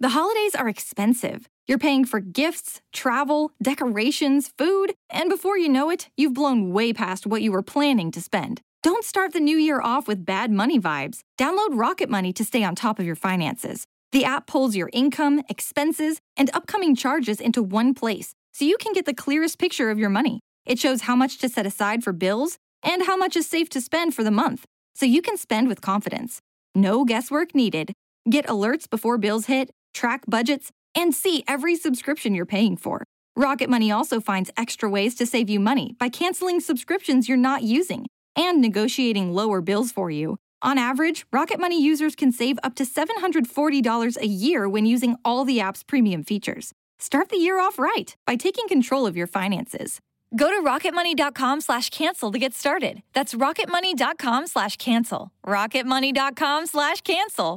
The holidays are expensive. You're paying for gifts, travel, decorations, food, and before you know it, you've blown way past what you were planning to spend. Don't start the new year off with bad money vibes. Download Rocket Money to stay on top of your finances. The app pulls your income, expenses, and upcoming charges into one place, so you can get the clearest picture of your money. It shows how much to set aside for bills and how much is safe to spend for the month, so you can spend with confidence. No guesswork needed. Get alerts before bills hit, track budgets, and see every subscription you're paying for. Rocket Money also finds extra ways to save you money by canceling subscriptions you're not using and negotiating lower bills for you. On average, Rocket Money users can save up to $740 a year when using all the app's premium features. Start the year off right by taking control of your finances. Go to rocketmoney.com/cancel to get started. That's rocketmoney.com/cancel. rocketmoney.com/cancel.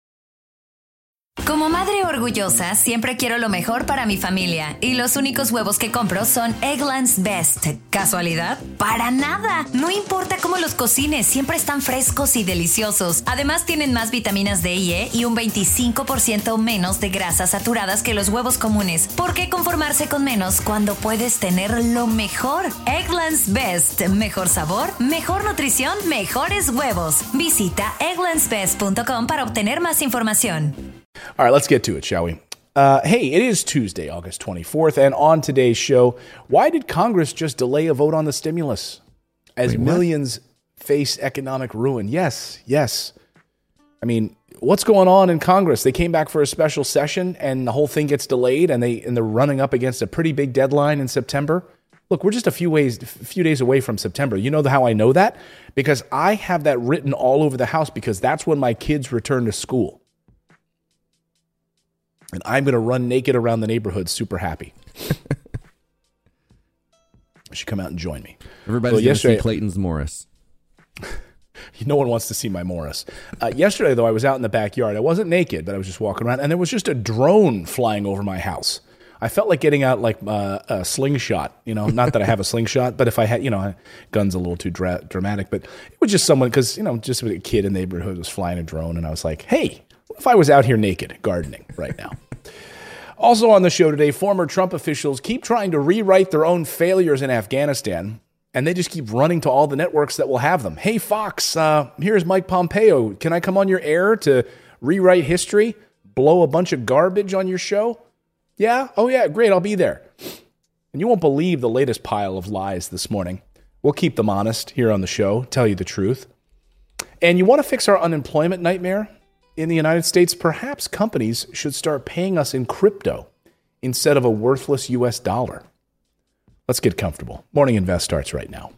Como madre orgullosa, siempre quiero lo mejor para mi familia y los únicos huevos que compro son Eggland's Best. ¿Casualidad? ¡Para nada! No importa cómo los cocines, siempre están frescos y deliciosos. Además, tienen más vitaminas D y E y un 25% menos de grasas saturadas que los huevos comunes. ¿Por qué conformarse con menos cuando puedes tener lo mejor? Eggland's Best. Mejor sabor, mejor nutrición, mejores huevos. Visita egglandsbest.com para obtener más información. All right, let's get to it, shall we? Hey, it is Tuesday, August 24th, and on today's show, why did Congress just delay a vote on the stimulus? As millions face economic ruin. Yes. I mean, what's going on in Congress? They came back for a special session, and the whole thing gets delayed, and they're running up against a pretty big deadline in September. Look, we're just a few days away from September. You know how I know that? Because I have that written all over the house because that's when my kids return to school. And I'm going to run naked around the neighborhood super happy. You should come out and join me. Everybody's going to see Clayton's Morris. No one wants to see my Morris. Yesterday, though, I was out in the backyard. I wasn't naked, but I was just walking around, and there was just a drone flying over my house. I felt like getting out like a slingshot. Not that I have a slingshot, but if I had, gun's a little too dramatic. But it was just someone, because, just a kid in the neighborhood was flying a drone, and I was like, hey, what if I was out here naked gardening right now? Also on the show today, former Trump officials keep trying to rewrite their own failures in Afghanistan, and they just keep running to all the networks that will have them. Hey, Fox, here's Mike Pompeo. Can I come on your air to rewrite history, blow a bunch of garbage on your show? Yeah? Oh, yeah, great, I'll be there. And you won't believe the latest pile of lies this morning. We'll keep them honest here on the show, tell you the truth. And you want to fix our unemployment nightmare? In the United States, perhaps companies should start paying us in crypto instead of a worthless U.S. dollar. Let's get comfortable. Morning Invest starts right now.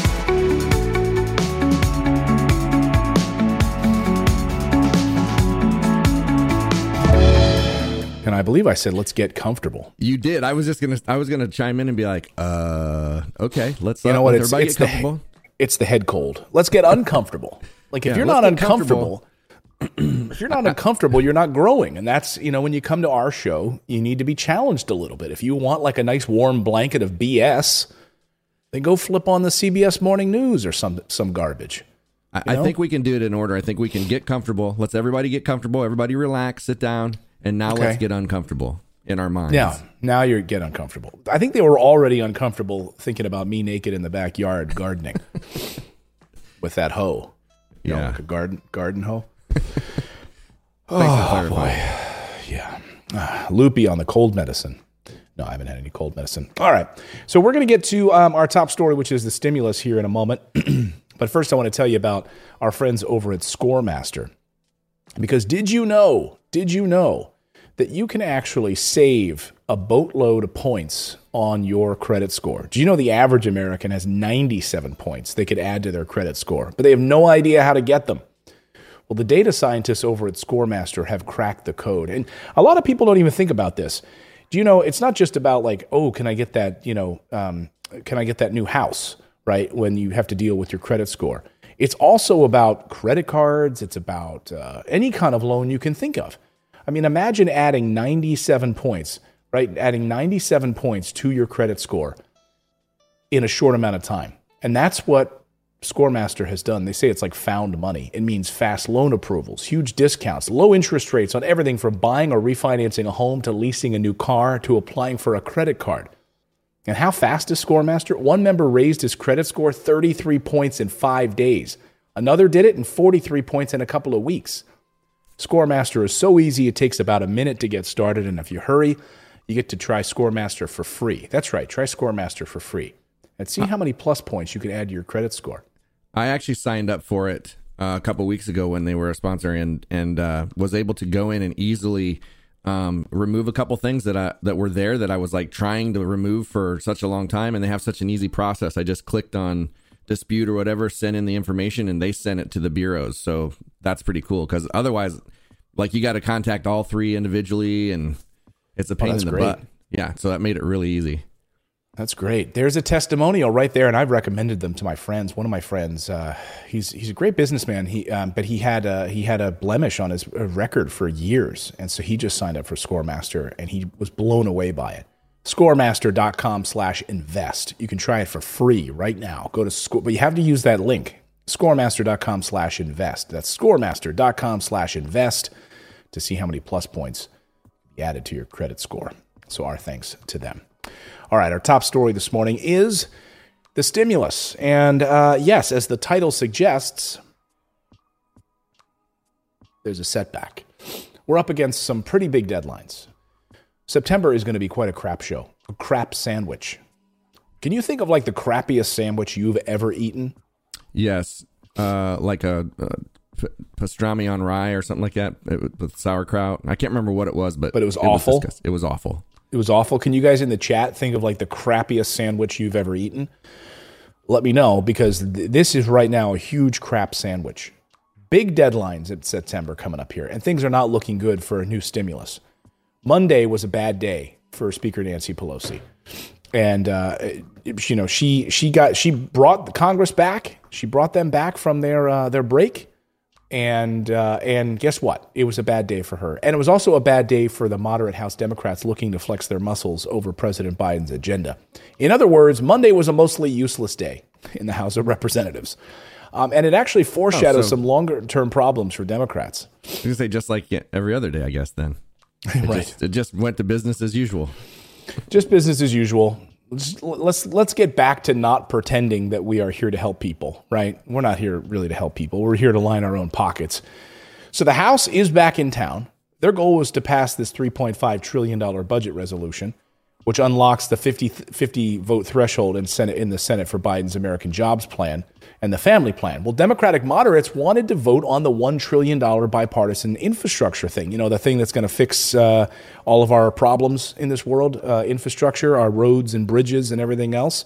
And I believe I said, let's get comfortable. You did. I was gonna chime in and be like, okay, let's. You know what? Everybody get comfortable. It's the head cold. Let's get uncomfortable. Like if you're not uncomfortable. If you're not uncomfortable, you're not growing. And that's, when you come to our show, you need to be challenged a little bit. If you want like a nice warm blanket of BS, then go flip on the CBS Morning News or some garbage. I think we can do it in order. I think we can get comfortable. Let's everybody get comfortable. Everybody relax, sit down. And now let's get uncomfortable in our minds. Yeah, now you get uncomfortable. I think they were already uncomfortable thinking about me naked in the backyard with that hoe. Like a garden hoe. Oh, boy. Yeah. Loopy on the cold medicine. No, I haven't had any cold medicine. All right. So we're going to get to our top story, which is the stimulus here in a moment. But first, I want to tell you about our friends over at Scoremaster. Because did you know that you can actually save a boatload of points on your credit score? Do you know the average American has 97 points they could add to their credit score, but they have no idea how to get them? Well, the data scientists over at Scoremaster have cracked the code. And a lot of people don't even think about this. Do you know, it's not just about like, oh, can I get that, can I get that new house, right? When you have to deal with your credit score. It's also about credit cards. It's about any kind of loan you can think of. I mean, imagine adding 97 points, right? Adding 97 points to your credit score in a short amount of time. And that's what Scoremaster has done, they say it's like found money. It means fast loan approvals, huge discounts, low interest rates on everything from buying or refinancing a home to leasing a new car to applying for a credit card. And how fast is Scoremaster? One member raised his credit score 33 points in 5 days. Another did it in 43 points in a couple of weeks. Scoremaster is so easy, it takes about a minute to get started. And if you hurry, you get to try Scoremaster for free. That's right, try Scoremaster for free. And see how many plus points you can add to your credit score. I actually signed up for it a couple weeks ago when they were a sponsor, and was able to go in and easily remove a couple things that were there that I was like trying to remove for such a long time, and they have such an easy process. I just clicked on dispute or whatever, sent in the information, and they sent it to the bureaus. So that's pretty cool, because otherwise, like, you got to contact all three individually, and it's a pain in the butt. Yeah, so that made it really easy. That's great. There's a testimonial right there, and I've recommended them to my friends. One of my friends, he's a great businessman. But he had a blemish on his record for years, and so he just signed up for Scoremaster, and he was blown away by it. Scoremaster.com/invest. You can try it for free right now. Go to Score, but you have to use that link. Scoremaster.com/invest. That's Scoremaster.com/invest to see how many plus points you added to your credit score. So our thanks to them. All right, our top story this morning is the stimulus. And yes, as the title suggests, there's a setback. We're up against some pretty big deadlines. September is going to be quite a crap show, a crap sandwich. Can you think of like the crappiest sandwich you've ever eaten? Yes, like a pastrami on rye or something like that with sauerkraut. I can't remember what it was, but it was awful. It was awful. It was awful. Can you guys in the chat think of like the crappiest sandwich you've ever eaten? Let me know, because this is right now a huge crap sandwich. Big deadlines in September coming up here, and things are not looking good for a new stimulus. Monday was a bad day for Speaker Nancy Pelosi. And, she brought the Congress back. She brought them back from their break. And guess what? It was a bad day for her. And it was also a bad day for the moderate House Democrats looking to flex their muscles over President Biden's agenda. In other words, Monday was a mostly useless day in the House of Representatives. And it actually foreshadows some longer-term problems for Democrats. I was going to say, just like every other day, I guess, then. It just went to business as usual. Just business as usual. Let's get back to not pretending that we are here to help people, right? We're not here really to help people. We're here to line our own pockets. So the House is back in town. Their goal was to pass this $3.5 trillion budget resolution, which unlocks the 50 vote threshold in the Senate for Biden's American Jobs Plan and the Family Plan. Well, Democratic moderates wanted to vote on the $1 trillion bipartisan infrastructure thing, the thing that's going to fix all of our problems in this world, infrastructure, our roads and bridges and everything else,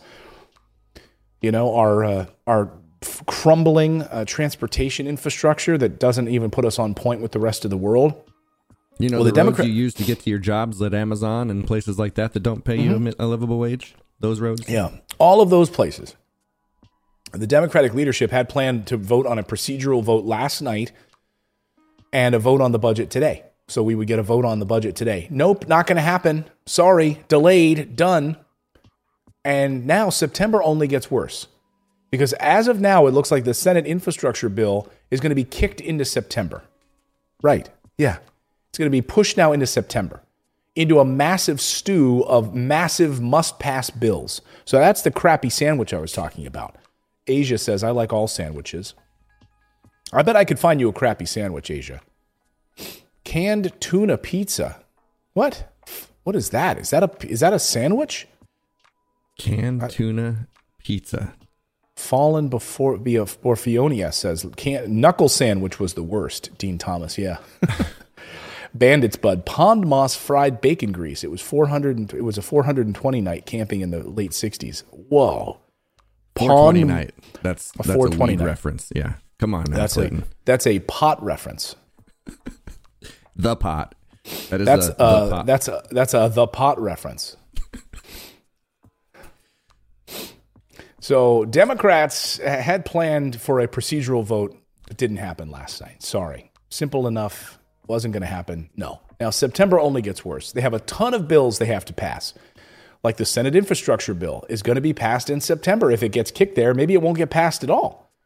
our crumbling transportation infrastructure that doesn't even put us on point with the rest of the world. The roads you use to get to your jobs at Amazon and places like that don't pay you a livable wage? Those roads? Yeah, all of those places. The Democratic leadership had planned to vote on a procedural vote last night and a vote on the budget today. So we would get a vote on the budget today. Nope, not going to happen. Sorry, delayed, done. And now September only gets worse. Because as of now, it looks like the Senate infrastructure bill is going to be kicked into September. Right, yeah. It's going to be pushed now into September, into a massive stew of massive must-pass bills. So that's the crappy sandwich I was talking about. Asia says, I like all sandwiches. I bet I could find you a crappy sandwich, Asia. Canned tuna pizza. What? What is that? Is that a sandwich? Canned tuna pizza. Fallen before Orfeonia says, knuckle sandwich was the worst. Dean Thomas, yeah. Bandits Bud, Pond Moss fried bacon grease. It was a 420 night camping in the late 60s. Whoa. 420 night. That's a 420 weed reference. Yeah. Come on now, Clayton. That's a pot reference. The pot. That is that's the pot. That's a the pot reference. So Democrats had planned for a procedural vote. It didn't happen last night. Sorry. Simple enough. Wasn't going to happen. No. Now, September only gets worse. They have a ton of bills they have to pass. Like the Senate infrastructure bill is going to be passed in September. If it gets kicked there, maybe it won't get passed at all.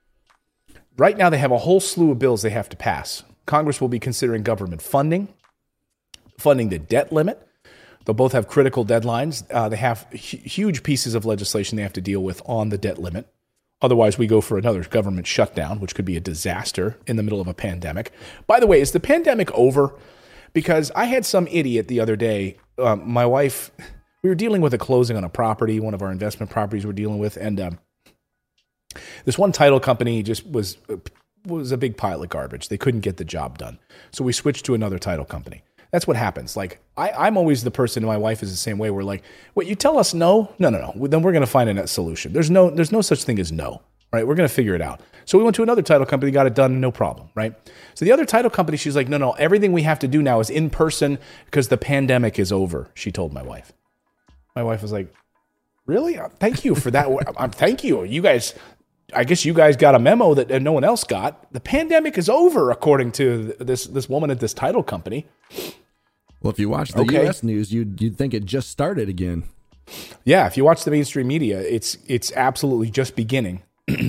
right now they have a whole slew of bills they have to pass. Congress will be considering government funding the debt limit. They'll both have critical deadlines. They have huge pieces of legislation they have to deal with on the debt limit. Otherwise, we go for another government shutdown, which could be a disaster in the middle of a pandemic. By the way, is the pandemic over? Because I had some idiot the other day, my wife, we were dealing with a closing on a property, one of our investment properties we're dealing with, and this one title company just was a big pile of garbage. They couldn't get the job done. So we switched to another title company. That's what happens. Like, I'm always the person, and my wife is the same way. We're like, wait, you tell us no? No. Then we're going to find a net solution. There's no such thing as no, right? We're going to figure it out. So we went to another title company, got it done, no problem, right? So the other title company, she's like, no, everything we have to do now is in person because the pandemic is over, she told my wife. My wife was like, really? Thank you for that. Thank you. You guys, I guess you guys got a memo that no one else got. The pandemic is over, according to this woman at this title company. Well, if you watch the U.S. news, you'd think it just started again. Yeah, if you watch the mainstream media, it's absolutely just beginning.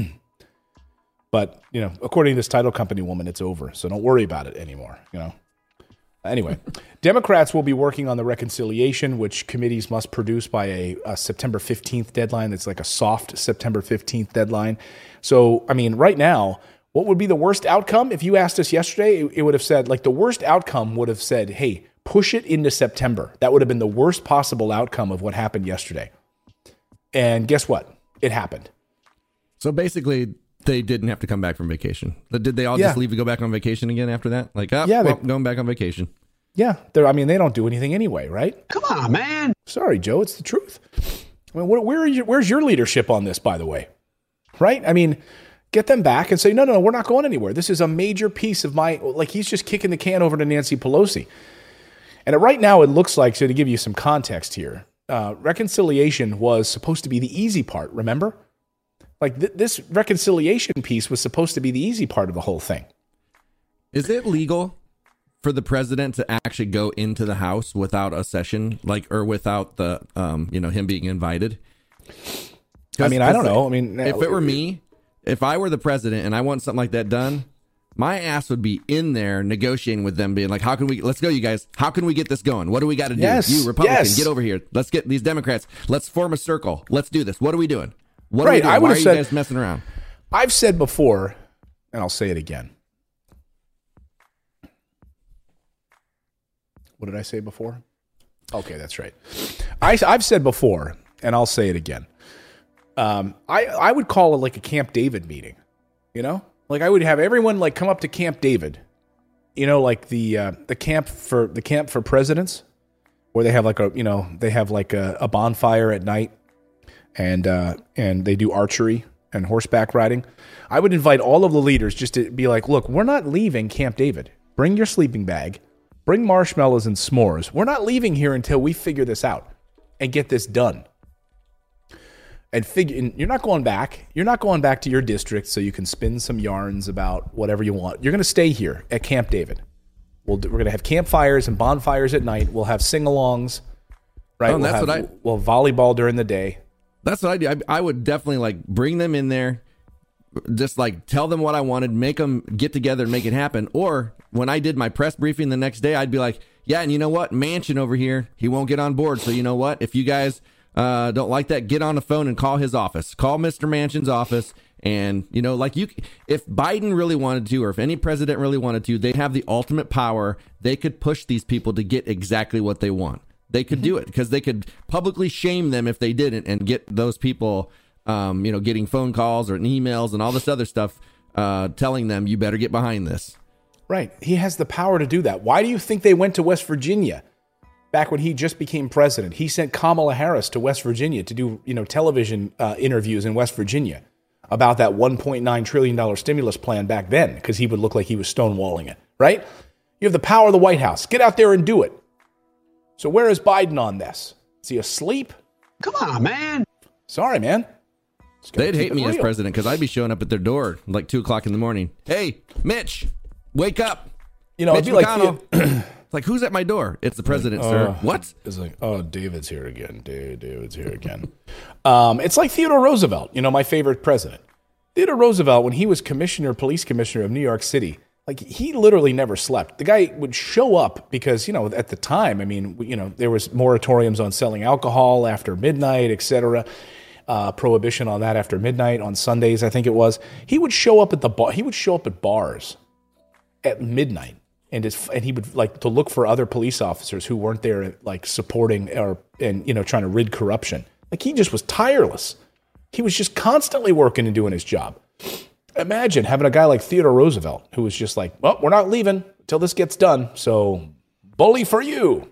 But, according to this title company woman, it's over. So don't worry about it anymore, Anyway, Democrats will be working on the reconciliation, which committees must produce by a September 15th deadline. That's like a soft September 15th deadline. So, right now, what would be the worst outcome? If you asked us yesterday, it would have said, the worst outcome would have said, hey, push it into September. That would have been the worst possible outcome of what happened yesterday. And guess what? It happened. So basically, they didn't have to come back from vacation. Did they all just leave to go back on vacation again after that? Going back on vacation. Yeah. They don't do anything anyway, right? Come on, man. Sorry, Joe. It's the truth. Where's your leadership on this, by the way? Right? Get them back and say, no, we're not going anywhere. This is a major piece of he's just kicking the can over to Nancy Pelosi. And right now it looks like, so to give you some context here, reconciliation was supposed to be the easy part, remember? This reconciliation piece was supposed to be the easy part of the whole thing. Is it legal for the president to actually go into the House without a session, or without the, him being invited? I don't know. If it were me, if I were the president and I want something like that done, my ass would be in there negotiating with them, being like, let's go, you guys. How can we get this going? What do we got to do? You Republicans, get over here. Let's get these Democrats. Let's form a circle. Let's do this. What are we doing? Why are you guys messing around? I've said before, and I'll say it again. What did I say before? Okay, that's right. I've said before, and I'll say it again. I would call it like a Camp David meeting, I would have everyone come up to Camp David, the camp for presidents, where they have a bonfire at night, and they do archery and horseback riding. I would invite all of the leaders just to be like, look, we're not leaving Camp David. Bring your sleeping bag, bring marshmallows and s'mores. We're not leaving here until we figure this out and get this done. And you're not going back. You're not going back to your district so you can spin some yarns about whatever you want. You're going to stay here at Camp David. We're going to have campfires and bonfires at night. We'll have sing-alongs, right? We'll volleyball during the day. That's what I do. I would definitely bring them in there, just tell them what I wanted, make them get together and make it happen. Or when I did my press briefing the next day, I'd be like, yeah, and you know what? Manchin over here, he won't get on board. So you know what? If you guys don't like that, get on the phone and call his office. Call Mr. Manchin's office. And, if Biden really wanted to, or if any president really wanted to, they have the ultimate power. They could push these people to get exactly what they want. They could do it because they could publicly shame them if they didn't and get those people, getting phone calls or emails and all this other stuff telling them you better get behind this. Right. He has the power to do that. Why do you think they went to West Virginia? Back when he just became president, he sent Kamala Harris to West Virginia to do, television interviews in West Virginia about that $1.9 trillion stimulus plan back then, because he would look like he was stonewalling it, right? You have the power of the White House. Get out there and do it. So where is Biden on this? Is he asleep? Come on, man. Sorry, man. They'd hate me as president because I'd be showing up at their door 2:00 in the morning. Hey, Mitch, wake up. Mitch McConnell. It's who's at my door? It's the president, sir. What? It's David's here again. David's here again. It's like Theodore Roosevelt, my favorite president. Theodore Roosevelt, when he was police commissioner of New York City, like he literally never slept. The guy would show up because, at the time, there was moratoriums on selling alcohol after midnight, etc. Prohibition on that after midnight on Sundays, I think it was. He would show up at the bar. He would show up at bars at midnight, and he would like to look for other police officers who weren't there, like supporting trying to rid corruption. Like he just was tireless. He was just constantly working and doing his job. Imagine having a guy like Theodore Roosevelt who was just like, well, we're not leaving until this gets done. So bully for you.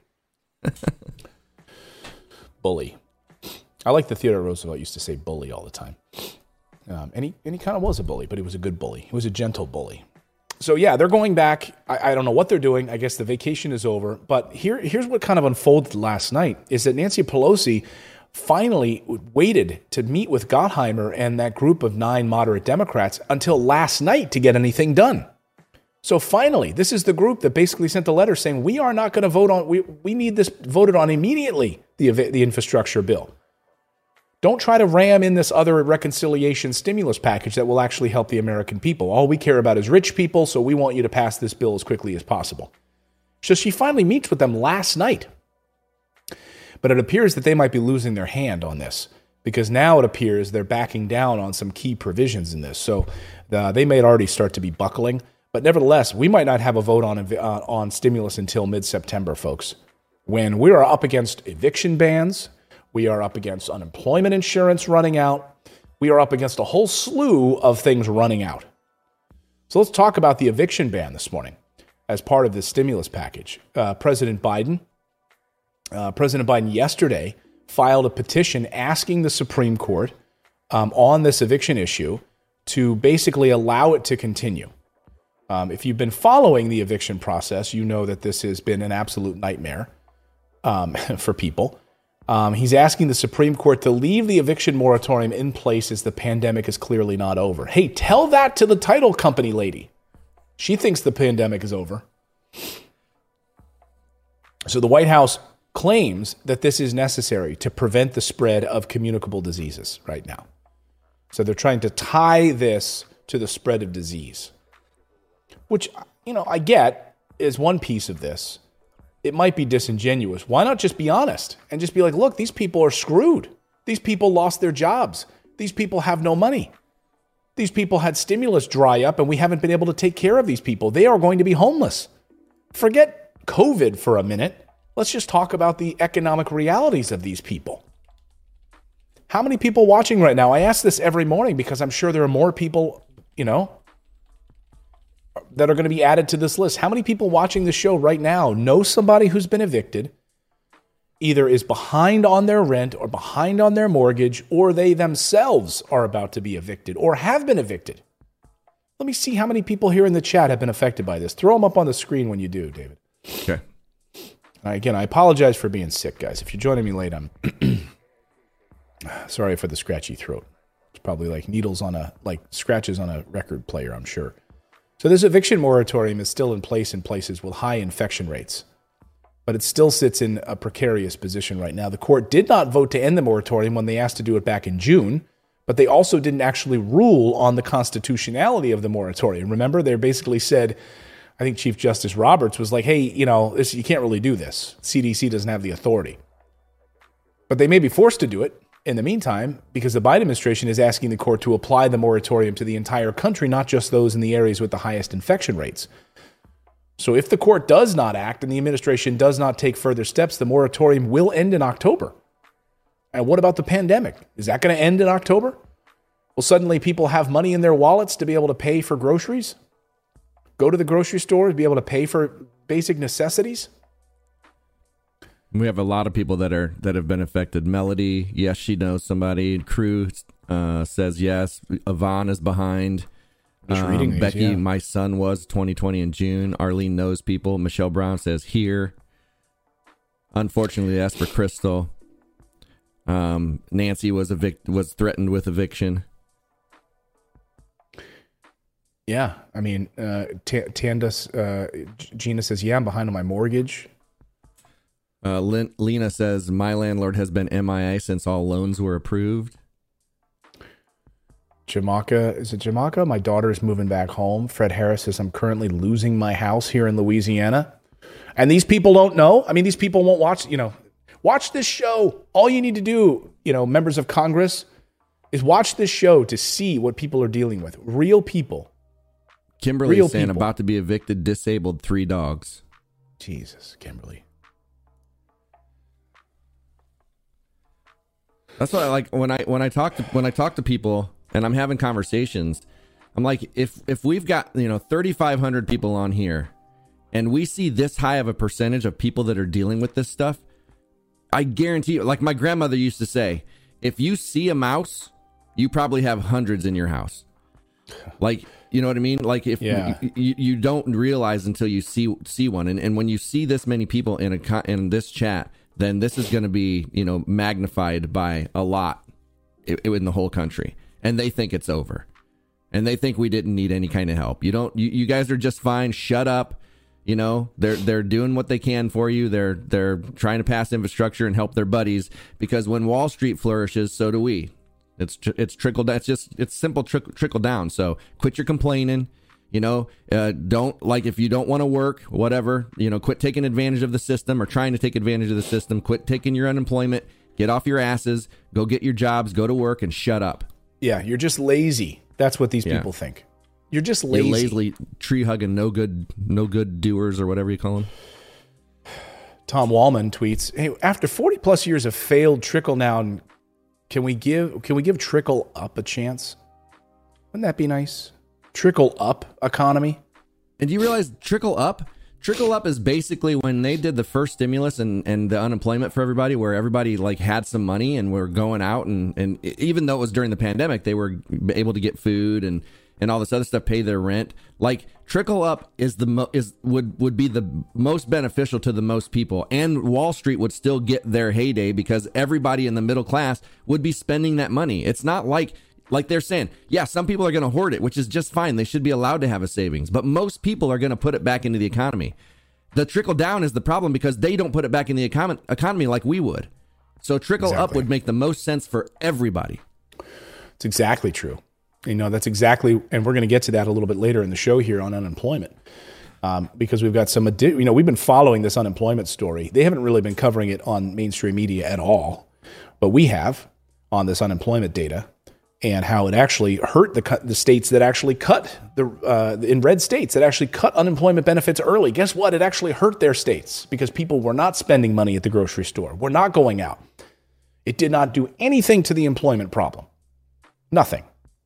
Bully. I like that Theodore Roosevelt used to say bully all the time. And he kind of was a bully, but he was a good bully. He was a gentle bully. So yeah, they're going back. I don't know what they're doing. I guess the vacation is over. But here's what kind of unfolded last night is that Nancy Pelosi finally waited to meet with Gottheimer and that group of 9 moderate Democrats until last night to get anything done. So finally, this is the group that basically sent a letter saying, we are not going to vote on, we need this voted on immediately, the infrastructure bill. Don't try to ram in this other reconciliation stimulus package that will actually help the American people. All we care about is rich people, so we want you to pass this bill as quickly as possible. So she finally meets with them last night. But it appears that they might be losing their hand on this because now it appears they're backing down on some key provisions in this. So they may already start to be buckling. But nevertheless, we might not have a vote on stimulus until mid-September, folks, when we are up against eviction bans. We are up against unemployment insurance running out. We are up against a whole slew of things running out. So let's talk about the eviction ban this morning as part of this stimulus package. President Biden yesterday filed a petition asking the Supreme Court on this eviction issue to basically allow it to continue. If you've been following the eviction process, you know that this has been an absolute nightmare for people. He's asking the Supreme Court to leave the eviction moratorium in place as the pandemic is clearly not over. Hey, tell that to the title company lady. She thinks the pandemic is over. So the White House claims that this is necessary to prevent the spread of communicable diseases right now. So they're trying to tie this to the spread of disease, which, I get is one piece of this. It might be disingenuous. Why not just be honest and just be like, look, these people are screwed. These people lost their jobs. These people have no money. These people had stimulus dry up and we haven't been able to take care of these people. They are going to be homeless. Forget COVID for a minute. Let's just talk about the economic realities of these people. How many people watching right now? I ask this every morning because I'm sure there are more people, that are going to be added to this list. How many people watching the show right now know somebody who's been evicted, either is behind on their rent or behind on their mortgage, or they themselves are about to be evicted or have been evicted? Let me see how many people here in the chat have been affected by this. Throw them up on the screen when you do, David. Okay. Again, I apologize for being sick, guys. If you're joining me late, I'm sorry for the scratchy throat. It's probably like scratches on a record player, I'm sure. So this eviction moratorium is still in place in places with high infection rates, but it still sits in a precarious position right now. The court did not vote to end the moratorium when they asked to do it back in June, but they also didn't actually rule on the constitutionality of the moratorium. Remember, they basically said, I think Chief Justice Roberts was like, hey, you can't really do this. CDC doesn't have the authority. But they may be forced to do it in the meantime because the Biden administration is asking the court to apply the moratorium to the entire country, not just those in the areas with the highest infection rates. So if the court does not act and the administration does not take further steps, the moratorium will end in October. And what about the pandemic? Is that going to end in October? Will suddenly people have money in their wallets to be able to pay for groceries? Go to the grocery store to be able to pay for basic necessities? We have a lot of people that have been affected. Melody, yes, she knows somebody. Crew says yes. Yvonne is behind. Reading these, Becky, yeah. my son was 2020 in June. Arlene knows people. Michelle Brown says here. Unfortunately, that's for Crystal. Nancy was threatened with eviction. Yeah, I mean, Gina says, yeah, I'm behind on my mortgage. Lena says, my landlord has been MIA since all loans were approved. Jamaica, is it Jamaica? My daughter is moving back home. Fred Harris says, I'm currently losing my house here in Louisiana. And these people don't know. I mean, these people won't watch this show. All you need to do, members of Congress, is watch this show to see what people are dealing with. Real people. Kimberly Real saying people. about to be evicted, disabled 3 dogs. Jesus, Kimberly. That's what I like when I talk to people and I'm having conversations. I'm like, if we've got 3,500 people on here, and we see this high of a percentage of people that are dealing with this stuff, I guarantee you, like my grandmother used to say, if you see a mouse, you probably have hundreds in your house. Like, you know what I mean? Like if you don't realize until you see one. And when you see this many people in this chat, then this is going to be, magnified by a lot in the whole country. And they think it's over. And they think we didn't need any kind of help. You guys are just fine. Shut up. They're doing what they can for you. They're trying to pass infrastructure and help their buddies, because when Wall Street flourishes, so do we. It's trickle down. It's simple trickle down. So quit your complaining. Don't, like, if you don't want to work, whatever, quit taking advantage of the system or trying to take advantage of the system. Quit taking your unemployment. Get off your asses. Go get your jobs. Go to work and shut up. Yeah, you're just lazy. That's what these people think. You're just lazy. You're lazily tree hugging, no good doers, or whatever you call them. Tom Wallman tweets, "Hey, after 40 plus years of failed trickle down, can we give trickle up a chance? Wouldn't that be nice? Trickle up economy." And do you realize trickle up is basically when they did the first stimulus and the unemployment for everybody, where everybody like had some money and were going out and even though it was during the pandemic, they were able to get food and all this other stuff, pay their rent. Like, trickle up would be the most beneficial to the most people, and Wall Street would still get their heyday because everybody in the middle class would be spending that money. It's not like they're saying, yeah, some people are going to hoard it, which is just fine. They should be allowed to have a savings, but most people are going to put it back into the economy. The trickle down is the problem because they don't put it back in the economy like we would. So trickle up would make the most sense for everybody. It's exactly true. That's exactly, and we're going to get to that a little bit later in the show here on unemployment, because we've got some, we've been following this unemployment story. They haven't really been covering it on mainstream media at all, but we have on this unemployment data and how it actually hurt the states that actually cut in red states that actually cut unemployment benefits early. Guess what? It actually hurt their states because people were not spending money at the grocery store. We're not going out. It did not do anything to the employment problem. Nothing.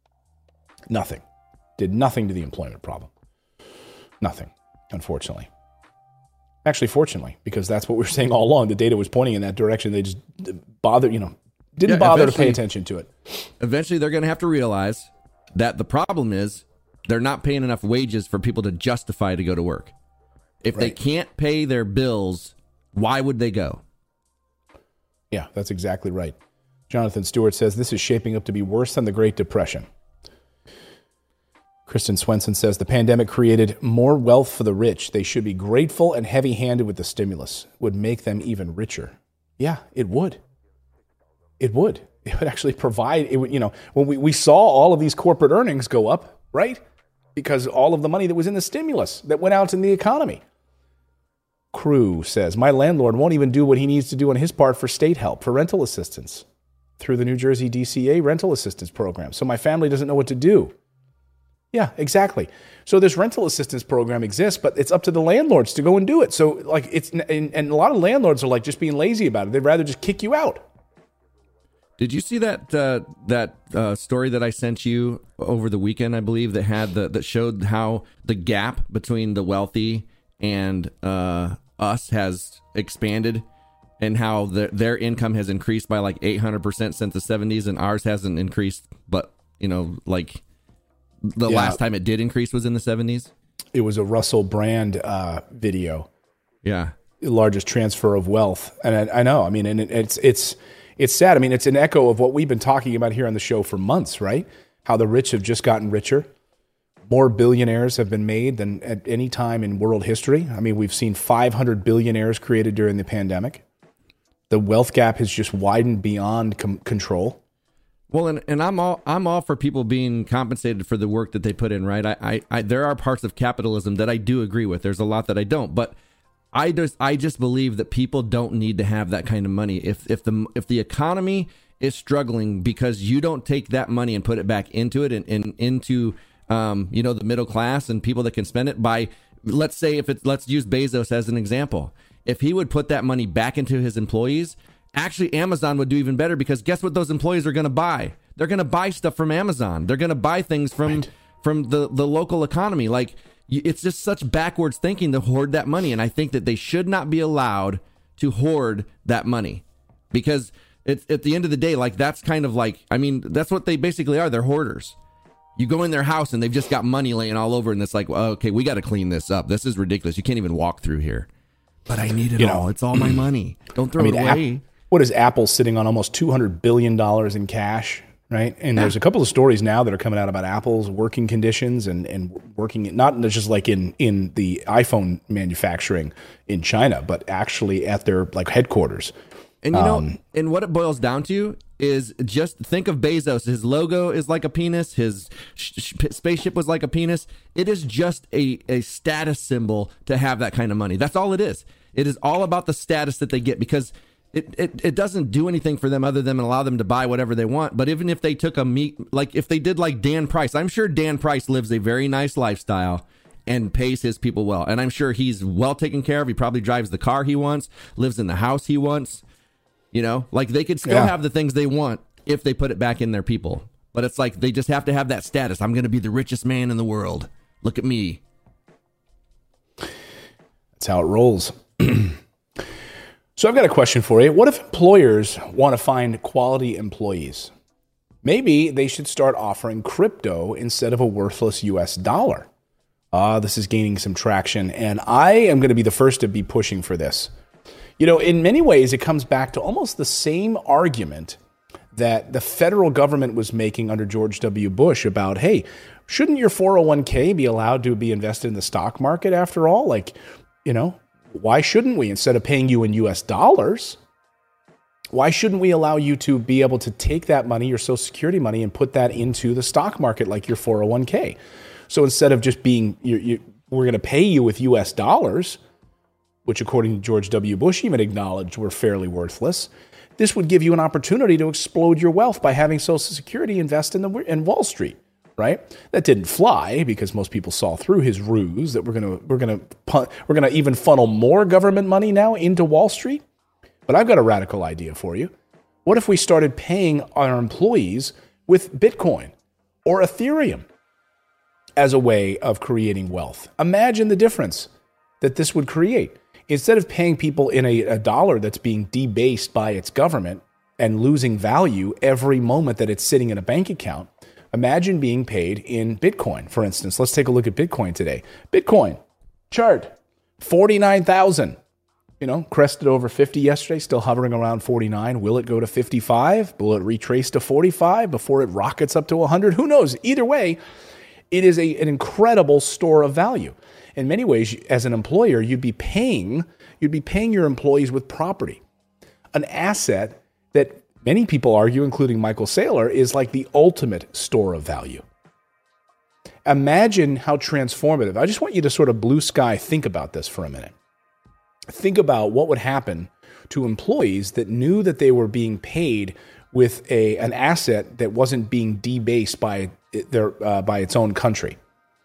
Did nothing to the employment problem. Nothing, unfortunately. Actually, fortunately, because that's what we were saying all along. The data was pointing in that direction. They just didn't bother to pay attention to it. Eventually, they're going to have to realize that the problem is they're not paying enough wages for people to justify to go to work. If they can't pay their bills, why would they go? Yeah, that's exactly right. Jonathan Stewart says this is shaping up to be worse than the Great Depression. Kristen Swenson says the pandemic created more wealth for the rich. They should be grateful and heavy-handed with the stimulus. Would make them even richer. Yeah, it would. It would actually provide, when we saw all of these corporate earnings go up, right? Because all of the money that was in the stimulus that went out in the economy. Crew says, my landlord won't even do what he needs to do on his part for state help, for rental assistance through the New Jersey DCA rental assistance program. So my family doesn't know what to do. Yeah, exactly. So this rental assistance program exists, but it's up to the landlords to go and do it. So like and a lot of landlords are like just being lazy about it. They'd rather just kick you out. Did you see that story that I sent you over the weekend? I believe that had that showed how the gap between the wealthy and us has expanded, and how their income has increased by like 800% since the 70s, and ours hasn't increased, but last time it did increase was in the 70s. It was a Russell Brand video. Yeah. The largest transfer of wealth. And I know, I mean, and it's sad. I mean, it's an echo of what we've been talking about here on the show for months, right? How the rich have just gotten richer. More billionaires have been made than at any time in world history. I mean, we've seen 500 billionaires created during the pandemic. The wealth gap has just widened beyond control. Well, and I'm all for people being compensated for the work that they put in, right? I there are parts of capitalism that I do agree with. There's a lot that I don't, but I just believe that people don't need to have that kind of money. If the economy is struggling because you don't take that money and put it back into it and into the middle class and people that can spend it by, let's use Bezos as an example. If he would put that money back into his employees, actually Amazon would do even better, because guess what those employees are going to buy? They're going to buy stuff from Amazon. They're going to buy things from the local economy. Like, it's just such backwards thinking to hoard that money. And I think that they should not be allowed to hoard that money, because it's, at the end of the day, like, that's kind of like, I mean, that's what they basically are. They're hoarders. You go in their house and they've just got money laying all over, and it's like, well, okay, we got to clean this up. This is ridiculous. You can't even walk through here. But I need it all. It's all my money. Don't throw it away. What is Apple sitting on almost $200 billion in cash, right? And there's a couple of stories now that are coming out about Apple's working conditions and working, not just like in the iPhone manufacturing in China, but actually at their like headquarters. And and what it boils down to is, just think of Bezos. His logo is like a penis. His spaceship was like a penis. It is just a status symbol to have that kind of money. That's all it is. It is all about the status that they get, because it doesn't do anything for them other than allow them to buy whatever they want. But even if they took if they did like Dan Price, I'm sure Dan Price lives a very nice lifestyle and pays his people well. And I'm sure he's well taken care of. He probably drives the car he wants, lives in the house he wants. Like, they could still have the things they want if they put it back in their people. But it's like, they just have to have that status. I'm going to be the richest man in the world. Look at me. That's how it rolls. So I've got a question for you. What if employers want to find quality employees? Maybe they should start offering crypto instead of a worthless US dollar. This is gaining some traction, and I am going to be the first to be pushing for this. In many ways, it comes back to almost the same argument that the federal government was making under George W. Bush about, hey, shouldn't your 401k be allowed to be invested in the stock market after all? Like, why shouldn't we, instead of paying you in US dollars, why shouldn't we allow you to be able to take that money, your Social Security money, and put that into the stock market like your 401k? So instead of just being, we're going to pay you with US dollars, which according to George W. Bush even acknowledged were fairly worthless, this would give you an opportunity to explode your wealth by having Social Security invest in Wall Street, right? That didn't fly because most people saw through his ruse that we're gonna even funnel more government money now into Wall Street. But I've got a radical idea for you. What if we started paying our employees with Bitcoin or Ethereum as a way of creating wealth? Imagine the difference that this would create. Instead of paying people in a dollar that's being debased by its government and losing value every moment that it's sitting in a bank account, imagine being paid in Bitcoin. For instance, let's take a look at Bitcoin today. Bitcoin chart, 49,000. Crested over 50 yesterday, still hovering around 49. Will it go to 55? Will it retrace to 45 before it rockets up to 100? Who knows? Either way, it is an incredible store of value. In many ways, as an employer, you'd be paying your employees with property, an asset that many people argue, including Michael Saylor, is like the ultimate store of value. Imagine how transformative. I just want you to sort of blue sky think about this for a minute. Think about what would happen to employees that knew that they were being paid with an asset that wasn't being debased by its own country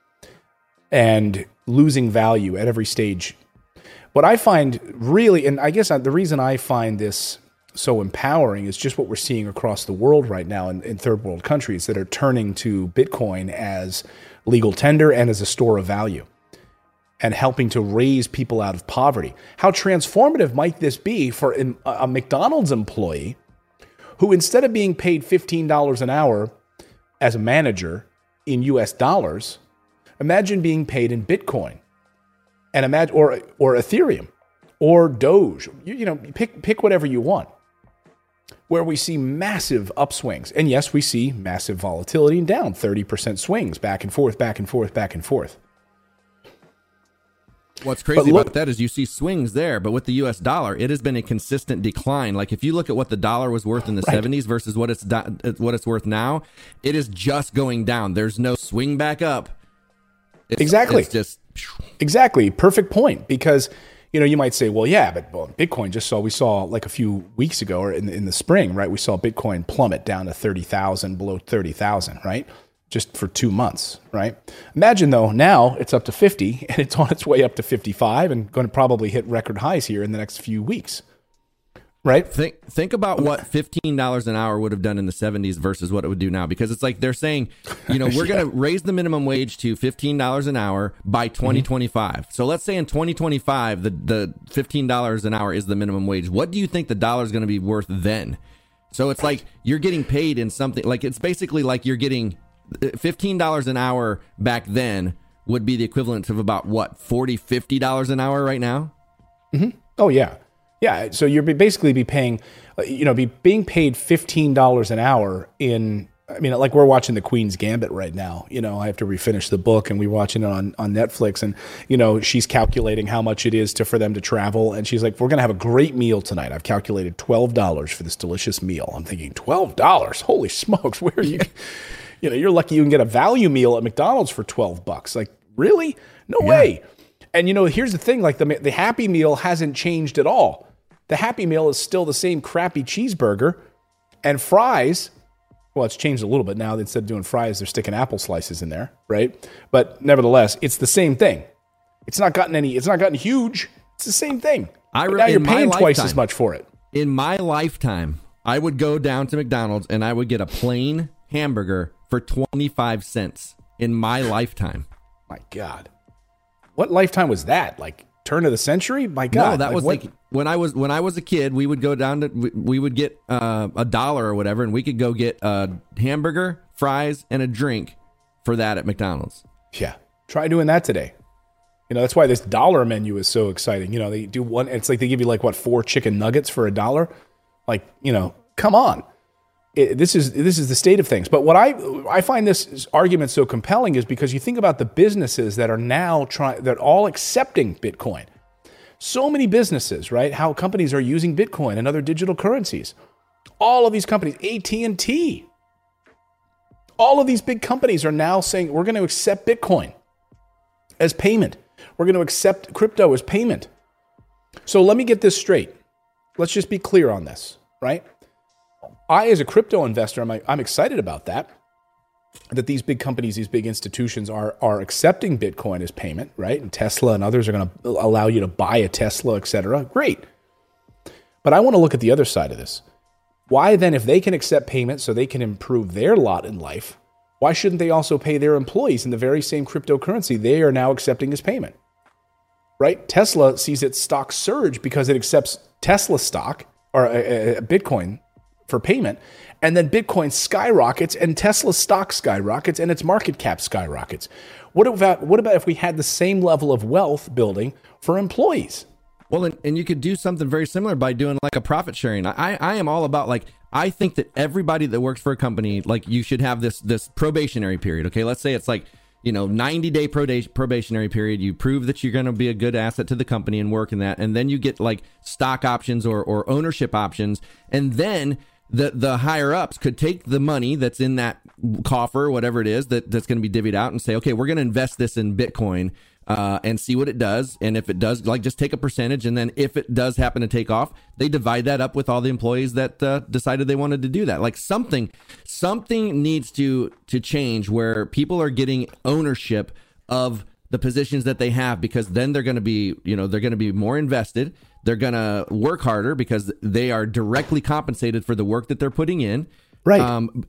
and losing value at every stage. What I find really, and I guess the reason I find this so empowering is just what we're seeing across the world right now in third world countries that are turning to Bitcoin as legal tender and as a store of value and helping to raise people out of poverty. How transformative might this be for a McDonald's employee who, instead of being paid $15 an hour as a manager in US dollars, imagine being paid in Bitcoin, and imagine or Ethereum or Doge. Pick whatever you want. Where we see massive upswings, and yes, we see massive volatility and down 30% swings back and forth, back and forth, back and forth. What's crazy But look- about that is you see swings there, but with the U.S. dollar, it has been a consistent decline. Like if you look at what the dollar was worth in the 70s versus what it's worth now, it is just going down. There's no swing back up. Exactly. It's just Exactly. Perfect point. Because, you might say, well, yeah, but Bitcoin we saw like a few weeks ago or in the spring, right? We saw Bitcoin plummet down to 30,000, below 30,000, right? Just for 2 months, right? Imagine though, now it's up to 50 and it's on its way up to 55 and going to probably hit record highs here in the next few weeks, right? think about what $15 an hour would have done in the 70s versus what it would do now, because it's like they're saying, we're going to raise the minimum wage to $15 an hour by 2025. So let's say in 2025, the $15 an hour is the minimum wage. What do you think the dollar is going to be worth then? So it's like you're getting paid in something like it's basically like you're getting $15 an hour back then would be the equivalent of about what, $40-$50 an hour right now? Mm-hmm. Oh yeah. Yeah. So you're basically being paid $15 an hour like we're watching The Queen's Gambit right now. I have to refinish the book and we're watching it on Netflix and, she's calculating how much it is for them to travel. And she's like, we're going to have a great meal tonight. I've calculated $12 for this delicious meal. I'm thinking $12. Holy smokes. Where are you? You're lucky you can get a value meal at McDonald's for $12. Like, really? No way. And, here's the thing, like the Happy Meal hasn't changed at all. The Happy Meal is still the same crappy cheeseburger and fries. Well, it's changed a little bit now. Instead of doing fries, they're sticking apple slices in there, right? But nevertheless, it's the same thing. It's not gotten huge. It's the same thing. But now you're paying twice as much for it. In my lifetime, I would go down to McDonald's and I would get a plain hamburger for 25 cents in my lifetime. My God. What lifetime was that? Like turn of the century? My God. No, that was like when I was a kid, we would go down to, we would get $1 or whatever, and we could go get a hamburger, fries, and a drink for that at McDonald's. Yeah. Try doing that today. That's why this dollar menu is so exciting. They do one, it's like they give you 4 chicken nuggets for $1. Like, come on. This is the state of things. But what I find this argument so compelling is because you think about the businesses that are now they're all accepting Bitcoin. So many businesses, right? How companies are using Bitcoin and other digital currencies. All of these companies, AT&T, all of these big companies are now saying we're going to accept Bitcoin as payment. We're going to accept crypto as payment. So let me get this straight. Let's just be clear on this, right? I, as a crypto investor, I'm excited about that these big companies, these big institutions are accepting Bitcoin as payment, right? And Tesla and others are going to allow you to buy a Tesla, et cetera. Great. But I want to look at the other side of this. Why then, if they can accept payment so they can improve their lot in life, why shouldn't they also pay their employees in the very same cryptocurrency they are now accepting as payment? Right? Tesla sees its stock surge because it accepts Tesla stock or Bitcoin for payment, and then Bitcoin skyrockets and Tesla stock skyrockets and its market cap skyrockets. What about if we had the same level of wealth building for employees? Well, and you could do something very similar by doing like a profit sharing. I am all about I think that everybody that works for a company, you should have this probationary period. Okay, let's say it's 90-day probationary period. You prove that you're going to be a good asset to the company and work in that, and then you get stock options or ownership options, and then the higher ups could take the money that's in that coffer, whatever it is that's going to be divvied out, and say, okay, we're going to invest this in Bitcoin and see what it does. And if it does, just take a percentage. And then if it does happen to take off, they divide that up with all the employees that decided they wanted to do that. Something needs to change where people are getting ownership of the positions that they have, because then they're going to be, they're going to be more invested. They're going to work harder because they are directly compensated for the work that they're putting in, right?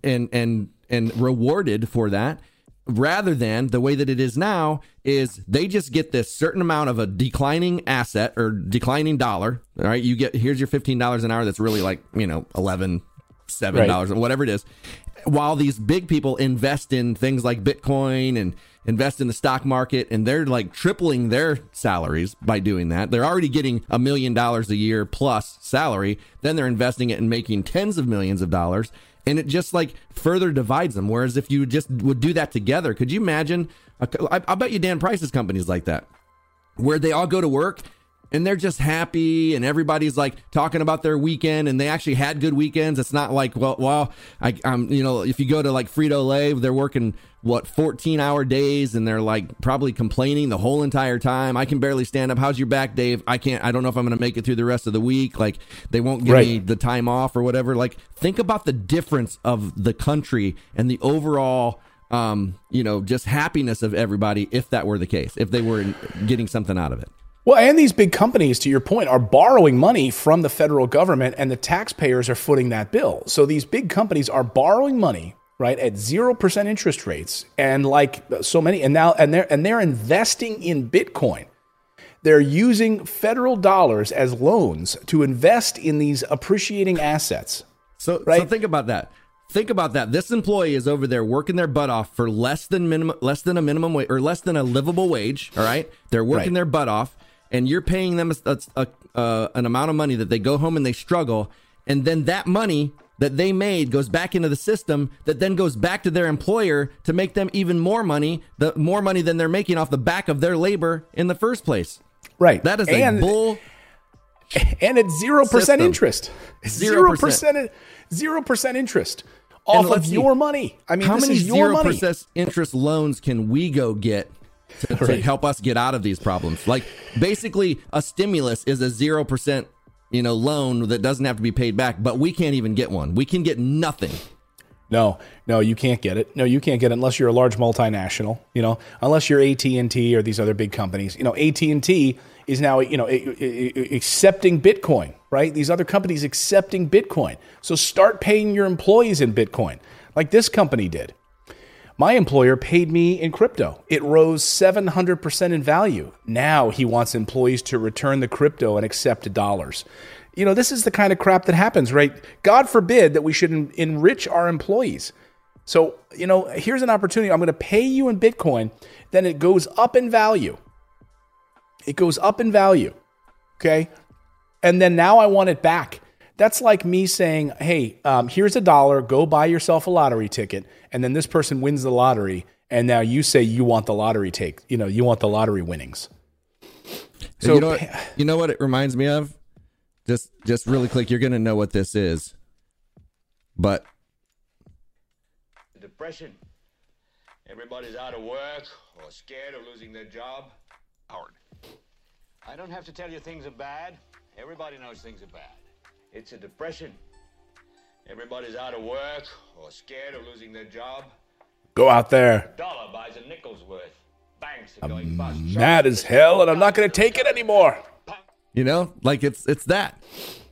And rewarded for that, rather than the way that it is now is they just get this certain amount of a declining asset or declining dollar. All right, here's your $15 an hour. That's really $11, $7, or whatever it is. While these big people invest in things like Bitcoin and invest in the stock market, and they're tripling their salaries by doing that. They're already getting $1 million a year plus salary. Then they're investing it and making tens of millions of dollars. And it just further divides them. Whereas if you just would do that together, could you imagine? I bet you Dan Price's company's like that. where they all go to work and they're just happy and everybody's like talking about their weekend and they actually had good weekends. It's not like, if you go to like Frito-Lay, they're working 14-hour days and they're like probably complaining the whole entire time. I can barely stand up. How's your back, Dave? I don't know if I'm going to make it through the rest of the week. Like they won't give me the time off or whatever. Like think about the difference of the country and the overall, just happiness of everybody if that were the case, if they were getting something out of it. Well, and these big companies, to your point, are borrowing money from the federal government and the taxpayers are footing that bill. So these big companies are borrowing money, right, at 0% interest rates, and like so many, and they're investing in Bitcoin. They're using federal dollars as loans to invest in these appreciating assets. So think about that. Think about that. This employee is over there working their butt off for less than a minimum wage or less than a livable wage. All right, they're working their butt off, and you're paying them an amount of money that they go home and they struggle, and then that money that they made goes back into the system that then goes back to their employer to make them even more money, more money than they're making off the back of their labor in the first place. Right. That is a bull. And it's 0% interest. 0% interest off of your money. I mean, how this many is your money. 0% interest loans can we go get to help us get out of these problems? Like basically a stimulus is a 0%, loan that doesn't have to be paid back, but we can't even get one. We can get nothing. No, you can't get it. No, you can't get it unless you're a large multinational, unless you're AT&T or these other big companies. AT&T is now, accepting Bitcoin, right? These other companies accepting Bitcoin. So start paying your employees in Bitcoin like this company did. My employer paid me in crypto. It rose 700% in value. Now he wants employees to return the crypto and accept dollars. This is the kind of crap that happens, right? God forbid that we should enrich our employees. So, here's an opportunity. I'm going to pay you in Bitcoin. Then it goes up in value. It goes up in value. Okay. And then now I want it back. That's like me saying, hey, here's $1. Go buy yourself a lottery ticket. And then this person wins the lottery. And now you say you want the lottery you want the lottery winnings. So you know what it reminds me of? Just really quick, you're going to know what this is. But depression. Everybody's out of work or scared of losing their job. Howard, I don't have to tell you things are bad. Everybody knows things are bad. It's a depression. Everybody's out of work or scared of losing their job. Go out there. Dollar buys a nickel's worth. Banks are going bust. Mad as hell, and I'm not going to take it anymore. Like it's that.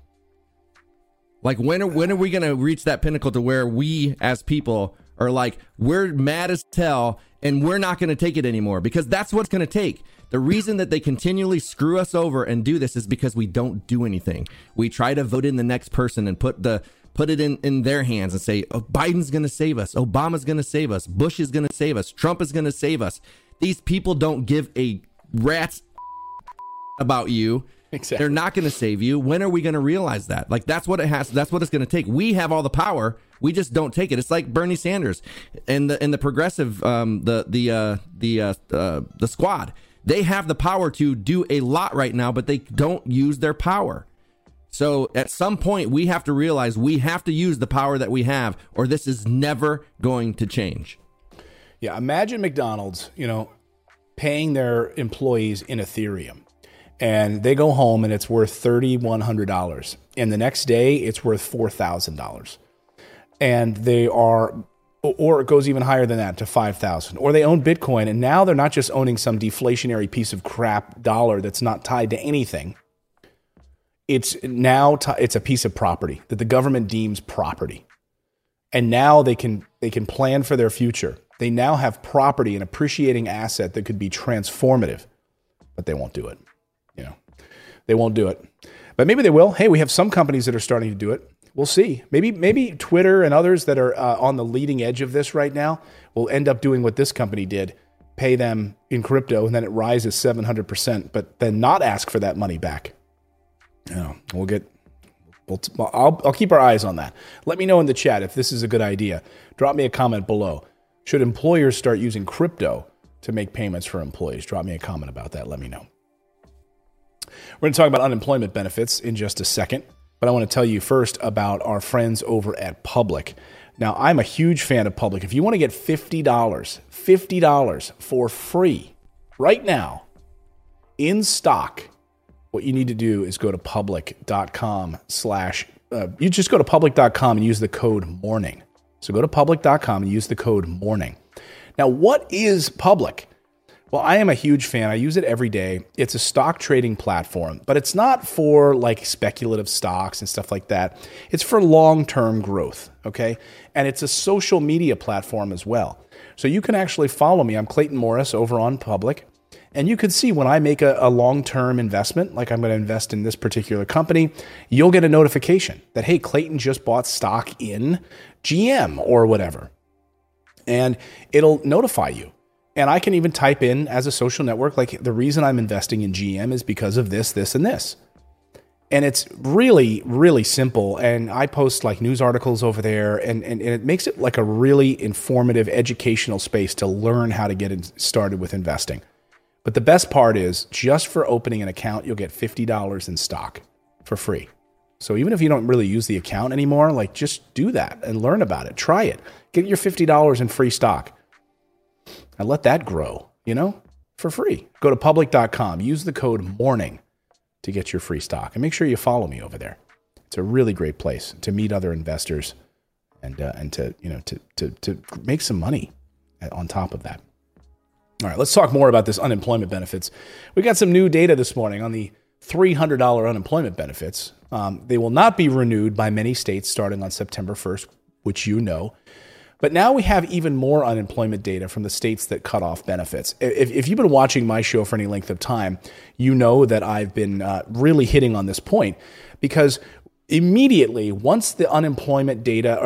Like when are we going to reach that pinnacle to where we as people are like, we're mad as hell and we're not going to take it anymore? Because that's what's going to take. The reason that they continually screw us over and do this is because we don't do anything. We try to vote in the next person and put it in their hands and say, oh, Biden's going to save us. Obama's going to save us. Bush is going to save us. Trump is going to save us. These people don't give a rat's about you. Exactly. They're not going to save you. When are we going to realize that? Like that's what it's going to take. We have all the power. We just don't take it. It's like Bernie Sanders and the progressive, the squad. They have the power to do a lot right now, but they don't use their power. So at some point, we have to realize we have to use the power that we have, or this is never going to change. Yeah, imagine McDonald's, paying their employees in Ethereum. And they go home and it's worth $3,100. And the next day it's worth $4,000. And or it goes even higher than that to $5,000. Or they own Bitcoin and now they're not just owning some deflationary piece of crap dollar that's not tied to anything. It's now it's a piece of property that the government deems property. And now they can plan for their future. They now have property, an appreciating asset that could be transformative, but they won't do it. They won't do it, but maybe they will. Hey, we have some companies that are starting to do it. We'll see. Maybe Twitter and others that are on the leading edge of this right now will end up doing what this company did, pay them in crypto, and then it rises 700%, but then not ask for that money back. I'll keep our eyes on that. Let me know in the chat if this is a good idea. Drop me a comment below. Should employers start using crypto to make payments for employees? Drop me a comment about that. Let me know. We're going to talk about unemployment benefits in just a second, but I want to tell you first about our friends over at Public. Now, I'm a huge fan of Public. If you want to get $50 for free right now in stock, what you need to do is go to public.com you just go to public.com and use the code MORNING. So go to public.com and use the code MORNING. Now, what is Public? Well, I am a huge fan. I use it every day. It's a stock trading platform, but it's not for like speculative stocks and stuff like that. It's for long-term growth, okay? And it's a social media platform as well. So you can actually follow me. I'm Clayton Morris over on Public. And you can see when I make a long-term investment, like I'm going to invest in this particular company, you'll get a notification that, hey, Clayton just bought stock in GM or whatever. And it'll notify you. And I can even type in as a social network, like the reason I'm investing in GM is because of this, this, and this. And it's really, really simple. And I post like news articles over there, and it makes it like a really informative, educational space to learn how to get started with investing. But the best part is just for opening an account, you'll get $50 in stock for free. So even if you don't really use the account anymore, like just do that and learn about it. Try it. Get your $50 in free stock and let that grow, for free. Go to public.com. Use the code MORNING to get your free stock. And make sure you follow me over there. It's a really great place to meet other investors and to make some money on top of that. All right, let's talk more about this unemployment benefits. We got some new data this morning on the $300 unemployment benefits. They will not be renewed by many states starting on September 1st, which you know. But now we have even more unemployment data from the states that cut off benefits. If you've been watching my show for any length of time, you know that I've been really hitting on this point because immediately once the unemployment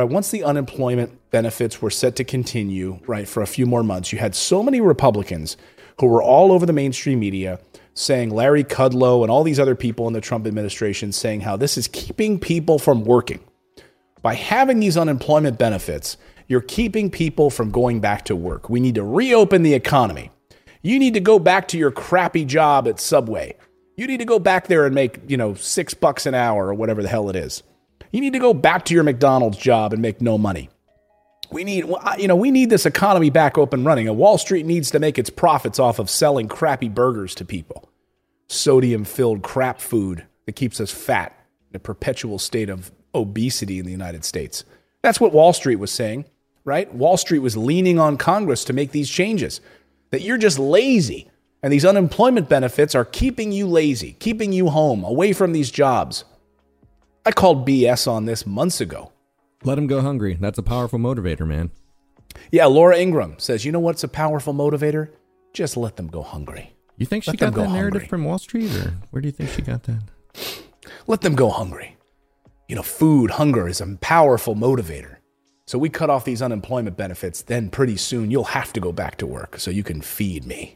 benefits were set to continue, right, for a few more months, you had so many Republicans who were all over the mainstream media saying, Larry Kudlow and all these other people in the Trump administration saying how this is keeping people from working. By having these unemployment benefits, you're keeping people from going back to work. We need to reopen the economy. You need to go back to your crappy job at Subway. You need to go back there and make, $6 an hour or whatever the hell it is. You need to go back to your McDonald's job and make no money. We need this economy back up and running. And Wall Street needs to make its profits off of selling crappy burgers to people. Sodium-filled crap food that keeps us fat in a perpetual state of obesity in the United States. That's what Wall Street was saying, right? Wall Street was leaning on Congress to make these changes. That you're just lazy. And these unemployment benefits are keeping you lazy, keeping you home, away from these jobs. I called BS on this months ago. Let them go hungry. That's a powerful motivator, man. Yeah, Laura Ingraham says, you know what's a powerful motivator? Just let them go hungry. You think she got that narrative from Wall Street, or where do you think she got that? Let them go hungry. Food, hunger is a powerful motivator. So we cut off these unemployment benefits, then pretty soon you'll have to go back to work so you can feed me.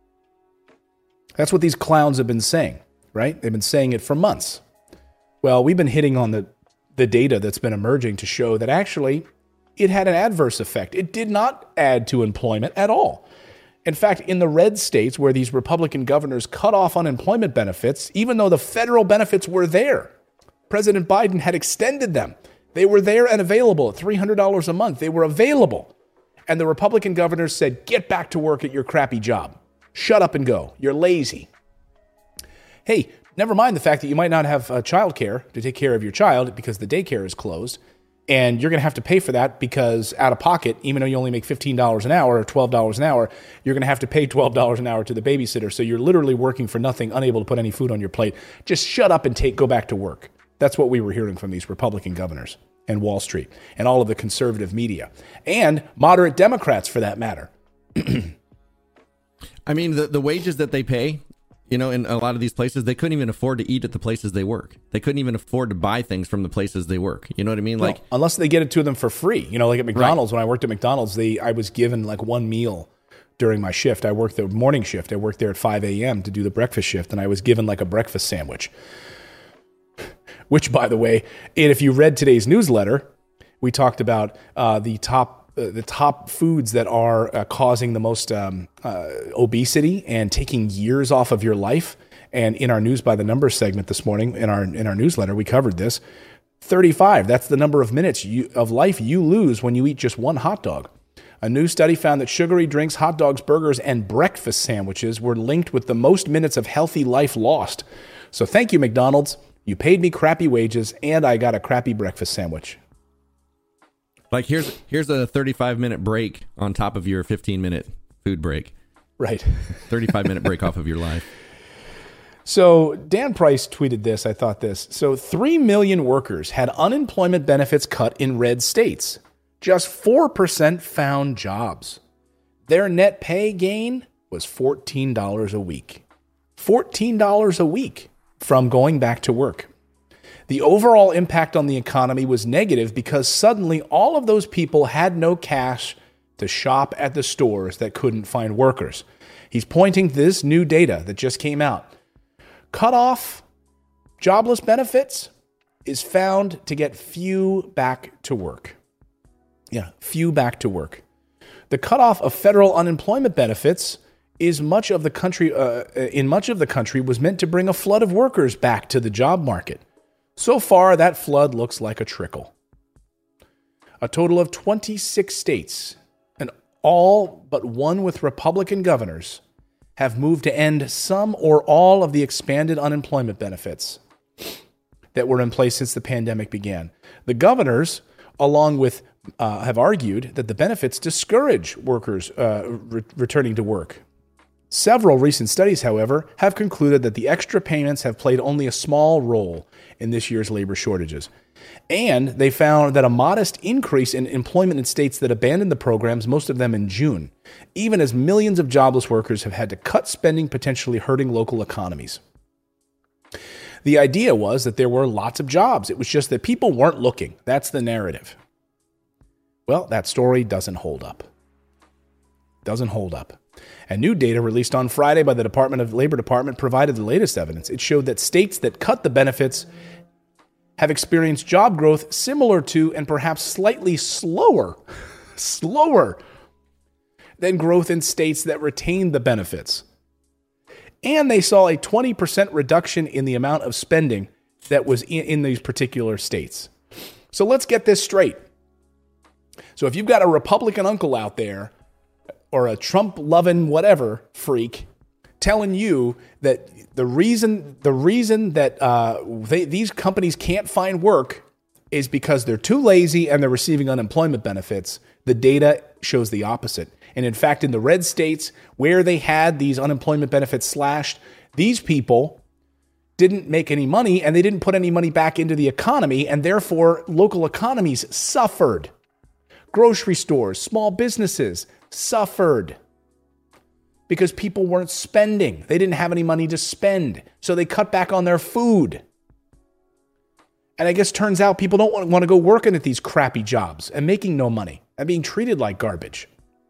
That's what these clowns have been saying, right? They've been saying it for months. Well, we've been hitting on the data that's been emerging to show that actually it had an adverse effect. It did not add to employment at all. In fact, in the red states where these Republican governors cut off unemployment benefits, even though the federal benefits were there, President Biden had extended them. They were there and available at $300 a month. They were available. And the Republican governors said, get back to work at your crappy job. Shut up and go. You're lazy. Hey, never mind the fact that you might not have child care to take care of your child because the daycare is closed. And you're going to have to pay for that because out of pocket, even though you only make $15 an hour or $12 an hour, you're going to have to pay $12 an hour to the babysitter. So you're literally working for nothing, unable to put any food on your plate. Just shut up and go back to work. That's what we were hearing from these Republican governors and Wall Street and all of the conservative media and moderate Democrats for that matter. I mean, the wages that they pay, in a lot of these places, they couldn't even afford to eat at the places they work. They couldn't even afford to buy things from the places they work. You know what I mean? No, unless they get it to them for free. Like at McDonald's, right. When I worked at McDonald's, I was given like one meal during my shift. I worked the morning shift. I worked there at 5 a.m. to do the breakfast shift, and I was given like a breakfast sandwich. Which, by the way, and if you read today's newsletter, we talked about the top foods that are causing the most obesity and taking years off of your life. And in our News by the Numbers segment this morning, in our newsletter, we covered this. 35, that's the number of minutes of life you lose when you eat just one hot dog. A new study found that sugary drinks, hot dogs, burgers, and breakfast sandwiches were linked with the most minutes of healthy life lost. So thank you, McDonald's. You paid me crappy wages, and I got a crappy breakfast sandwich. Like here's a 35-minute break on top of your 15-minute food break. Right. 35-minute break off of your life. So Dan Price tweeted this. I thought this. So 3 million workers had unemployment benefits cut in red states. Just 4% found jobs. Their net pay gain was $14 a week. $14 a week from going back to work. The overall impact on the economy was negative because suddenly all of those people had no cash to shop at the stores that couldn't find workers. He's pointing to this new data that just came out. Cut off jobless benefits is found to get few back to work. Yeah, few back to work. The cutoff of federal unemployment benefits is much of the country was meant to bring a flood of workers back to the job market. So far, that flood looks like a trickle. A total of 26 states, and all but one with Republican governors, have moved to end some or all of the expanded unemployment benefits that were in place since the pandemic began. The governors, along with have argued that the benefits discourage workers returning to work. Several recent studies, however, have concluded that the extra payments have played only a small role in this year's labor shortages. And they found that a modest increase in employment in states that abandoned the programs, most of them in June, even as millions of jobless workers have had to cut spending, potentially hurting local economies. The idea was that there were lots of jobs. It was just that people weren't looking. That's the narrative. Well, that story doesn't hold up. Doesn't hold up. And new data released on Friday by the Labor Department provided the latest evidence. It showed that states that cut the benefits have experienced job growth similar to and perhaps slightly slower than growth in states that retained the benefits. And they saw a 20% reduction in the amount of spending that was in these particular states. So let's get this straight. So if you've got a Republican uncle out there or a Trump-loving whatever freak telling you that the reason that these companies can't find work is because they're too lazy and they're receiving unemployment benefits, the data shows the opposite. And in fact, in the red states where they had these unemployment benefits slashed, these people didn't make any money and they didn't put any money back into the economy, and therefore local economies suffered. Grocery stores, small businesses suffered because people weren't spending. They didn't have any money to spend, so they cut back on their food. And I guess turns out people don't want to go working at these crappy jobs and making no money and being treated like garbage.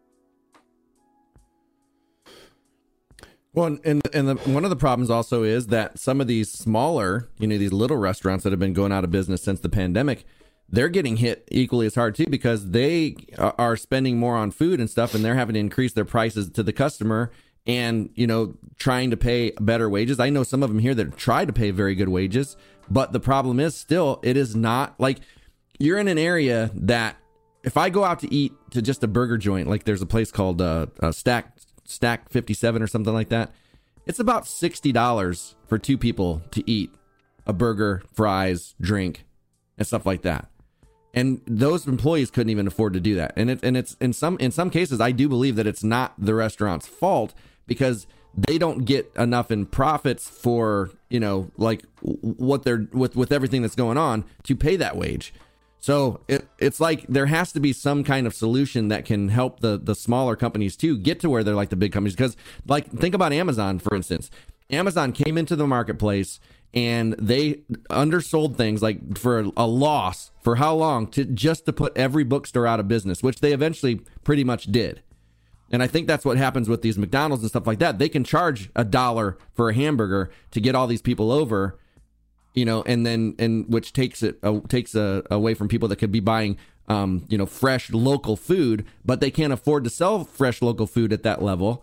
Well, one of the problems also is that some of these smaller, these little restaurants that have been going out of business since the pandemic, they're getting hit equally as hard too, because they are spending more on food and stuff, and they're having to increase their prices to the customer and, trying to pay better wages. I know some of them here that try to pay very good wages, but the problem is still, it is not like you're in an area that if I go out to eat to just a burger joint, like there's a place called Stack 57 or something like that, it's about $60 for two people to eat a burger, fries, drink, and stuff like that. And those employees couldn't even afford to do that. And it's in some cases, I do believe that it's not the restaurant's fault, because they don't get enough in profits for, like what they're with everything that's going on to pay that wage. So it's like there has to be some kind of solution that can help the smaller companies too get to where they're like the big companies. Because like, think about Amazon, for instance. Amazon came into the marketplace and they undersold things like for a loss for how long, just to put every bookstore out of business, which they eventually pretty much did. And I think that's what happens with these McDonald's and stuff like that. They can charge $1 for a hamburger to get all these people over, and which takes away from people that could be buying, fresh local food, but they can't afford to sell fresh local food at that level.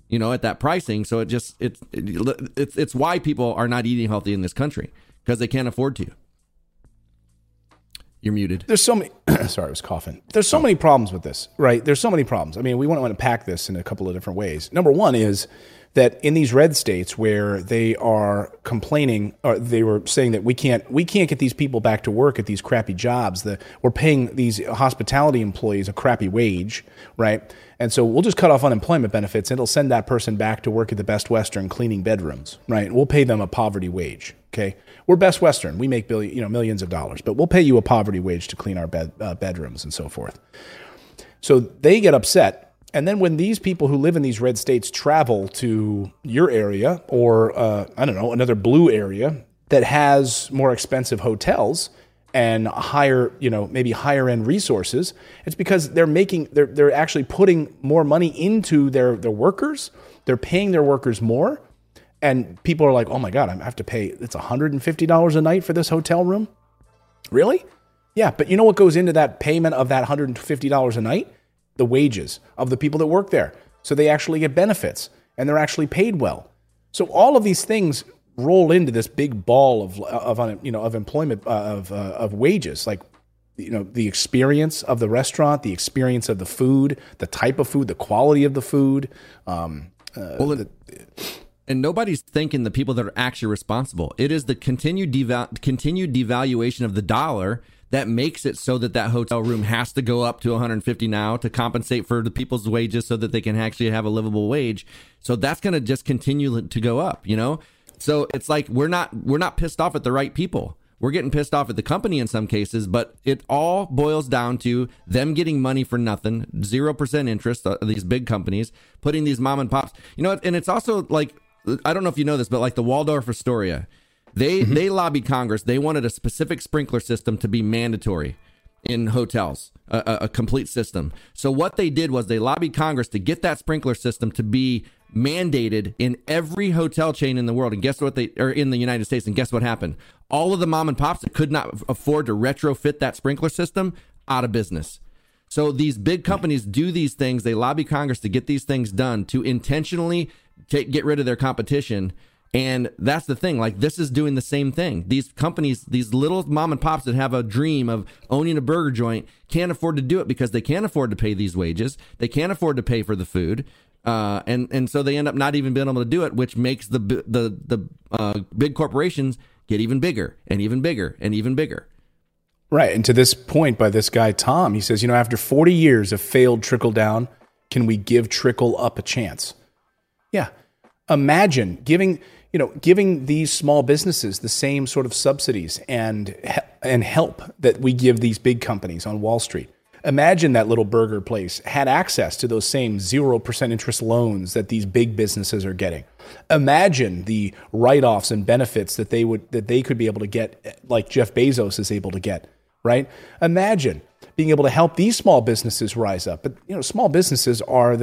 at that pricing. So it's why people are not eating healthy in this country, because they can't afford to. You're muted. There's so many, sorry, I was coughing. There's so many problems with this, right? There's so many problems. I mean, we want to unpack this in a couple of different ways. Number one is that in these red states where they are complaining, or they were saying that we can't get these people back to work at these crappy jobs, we're paying these hospitality employees a crappy wage, right? And so we'll just cut off unemployment benefits and it'll send that person back to work at the Best Western cleaning bedrooms, right? We'll pay them a poverty wage, okay? We're Best Western. We make millions of dollars, but we'll pay you a poverty wage to clean our bedrooms and so forth. So they get upset. And then when these people who live in these red states travel to your area or, another blue area that has more expensive hotels and higher, maybe higher end resources, it's because they're actually putting more money into their workers. They're paying their workers more. And people are like, oh my God, I have to pay, it's $150 a night for this hotel room? Really? Yeah, but you know what goes into that payment of that $150 a night? The wages of the people that work there. So they actually get benefits and they're actually paid well. So all of these things roll into this big ball of employment, of wages, like, the experience of the restaurant, the experience of the food, the type of food, the quality of the food. And nobody's thinking the people that are actually responsible. It is the continued devaluation of the dollar that makes it so that hotel room has to go up to $150 now to compensate for the people's wages so that they can actually have a livable wage. So that's going to just continue to go up, So it's like we're not pissed off at the right people. We're getting pissed off at the company in some cases, but it all boils down to them getting money for nothing, 0% interest, these big companies, putting these mom and pops, and it's also like, I don't know if you know this, but like the Waldorf Astoria, they lobbied Congress. They wanted a specific sprinkler system to be mandatory in hotels, a complete system. So what they did was they lobbied Congress to get that sprinkler system to be mandated in every hotel chain in the world. And guess what in the United States. And guess what happened? All of the mom and pops that could not afford to retrofit that sprinkler system out of business. So these big companies do these things. They lobby Congress to get these things done to intentionally get rid of their competition. And that's the thing. Like, this is doing the same thing. These companies, these little mom and pops that have a dream of owning a burger joint can't afford to do it because they can't afford to pay these wages. They can't afford to pay for the food. And so they end up not even being able to do it, which makes the big corporations get even bigger and even bigger and even bigger. Right. And to this point by this guy, Tom, he says, after 40 years of failed trickle down, can we give trickle up a chance? Yeah. Imagine giving these small businesses the same sort of subsidies and help that we give these big companies on Wall Street. Imagine that little burger place had access to those same 0% interest loans that these big businesses are getting. Imagine the write-offs and benefits that they could be able to get, like Jeff Bezos is able to get, right? Imagine being able to help these small businesses rise up. But small businesses are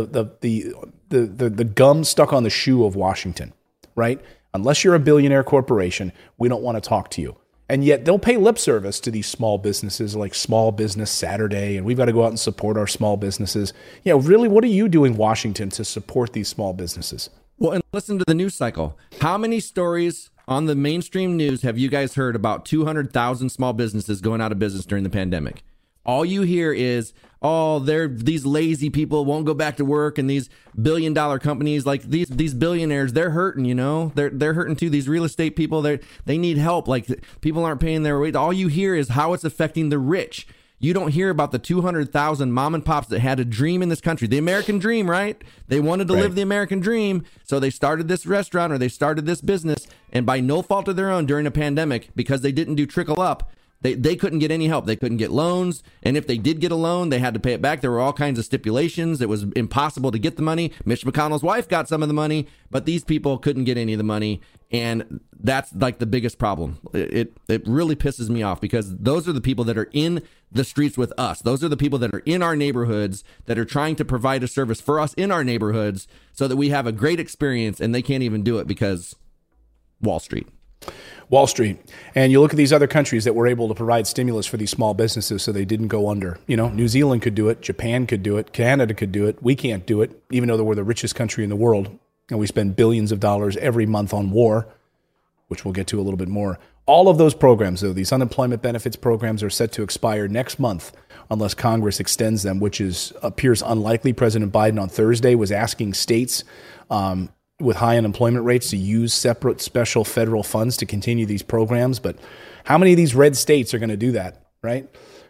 the gum stuck on the shoe of Washington, right? Unless you're a billionaire corporation, we don't want to talk to you. And yet they'll pay lip service to these small businesses like Small Business Saturday, and we've got to go out and support our small businesses. Really, what are you doing, Washington, to support these small businesses? Well, and listen to the news cycle. How many stories on the mainstream news have you guys heard about 200,000 small businesses going out of business during the pandemic? All you hear is, these lazy people won't go back to work, and these billion-dollar companies, like these billionaires, they're hurting. They're hurting too. These real estate people, they need help. Like, people aren't paying their way. All you hear is how it's affecting the rich. You don't hear about the 200,000 mom and pops that had a dream in this country, the American dream, right? They wanted to live the American dream, so they started this restaurant or they started this business, and by no fault of their own during a pandemic, because they didn't do trickle up, They couldn't get any help. They couldn't get loans. And if they did get a loan, they had to pay it back. There were all kinds of stipulations. It was impossible to get the money. Mitch McConnell's wife got some of the money, but these people couldn't get any of the money. And that's like the biggest problem. It really pisses me off because those are the people that are in the streets with us. Those are the people that are in our neighborhoods that are trying to provide a service for us in our neighborhoods so that we have a great experience, and they can't even do it because Wall Street. Wall Street. And you look at these other countries that were able to provide stimulus for these small businesses so they didn't go under. You know, New Zealand could do it. Japan could do it. Canada could do it. We can't do it, even though we're the richest country in the world. And we spend billions of dollars every month on war, which we'll get to a little bit more. All of those programs, though, these unemployment benefits programs are set to expire next month unless Congress extends them, which appears unlikely. President Biden on Thursday was asking states with high unemployment rates to use separate special federal funds to continue these programs. But how many of these red states are going to do that, right?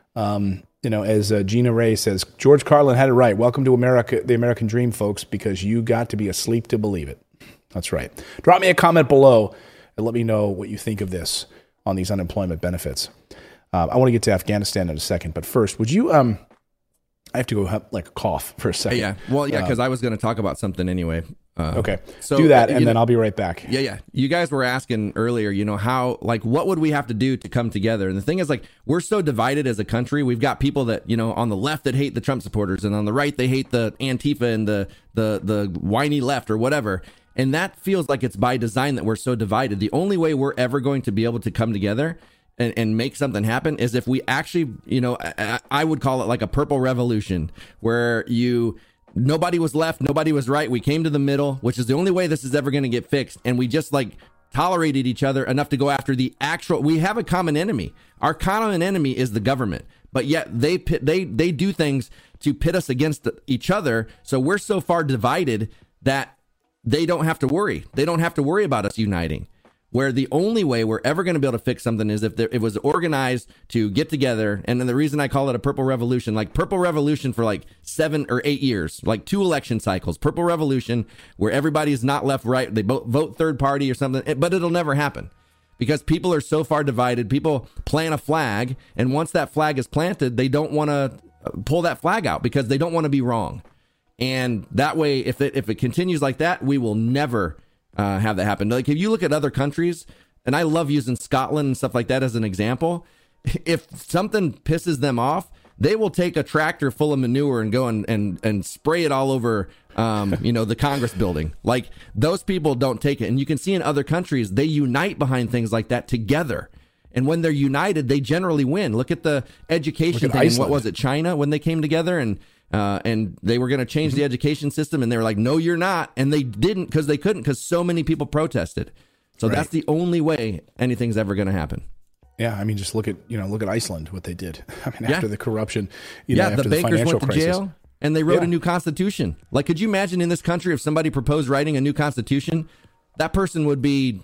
As Gina Ray says, George Carlin had it right. Welcome to America, the American dream, folks, because you got to be asleep to believe it. That's right. Drop me a comment below and let me know what you think of this on these unemployment benefits. I want to get to Afghanistan in a second, but first, would you, I have to go have like a cough for a second. Yeah. Well, yeah, because I was going to talk about something anyway. Okay. So, do that, and then I'll be right back. Yeah. You guys were asking earlier, how, like, what would we have to do to come together? And the thing is, like, we're so divided as a country. We've got people that, on the left that hate the Trump supporters, and on the right, they hate the Antifa and the whiny left or whatever. And that feels like it's by design that we're so divided. The only way we're ever going to be able to come together and make something happen is if we actually, I would call it like a purple revolution, where nobody was left, nobody was right. We came to the middle, which is the only way this is ever going to get fixed. And we just like tolerated each other enough to go after we have a common enemy. Our common enemy is the government, but yet they do things to pit us against each other. So we're so far divided that they don't have to worry. They don't have to worry about us uniting. Where the only way we're ever going to be able to fix something is if it was organized to get together. And then the reason I call it a purple revolution, like purple revolution for like 7 or 8 years, like 2 election cycles, purple revolution where everybody is not left, right. They vote third party or something, but it'll never happen because people are so far divided. People plant a flag. And once that flag is planted, they don't want to pull that flag out because they don't want to be wrong. And that way, if it continues like that, we will never have that happen. Like if you look at other countries, and I love using Scotland and stuff like that as an example, if something pisses them off, they will take a tractor full of manure and go and spray it all over, the Congress building. Like those people don't take it. And you can see in other countries, they unite behind things like that together. And when they're united, they generally win. Look at the education thing. What was it? China, when they came together and they were going to change the education system, and they were like, no, you're not. And they didn't because they couldn't, because so many people protested. So that's the only way anything's ever going to happen. Yeah, I mean, just look at Iceland, what they did. I mean, after the corruption, after the bankers financial went to crisis. jail, and they wrote a new constitution. Like, could you imagine in this country if somebody proposed writing a new constitution? That person would be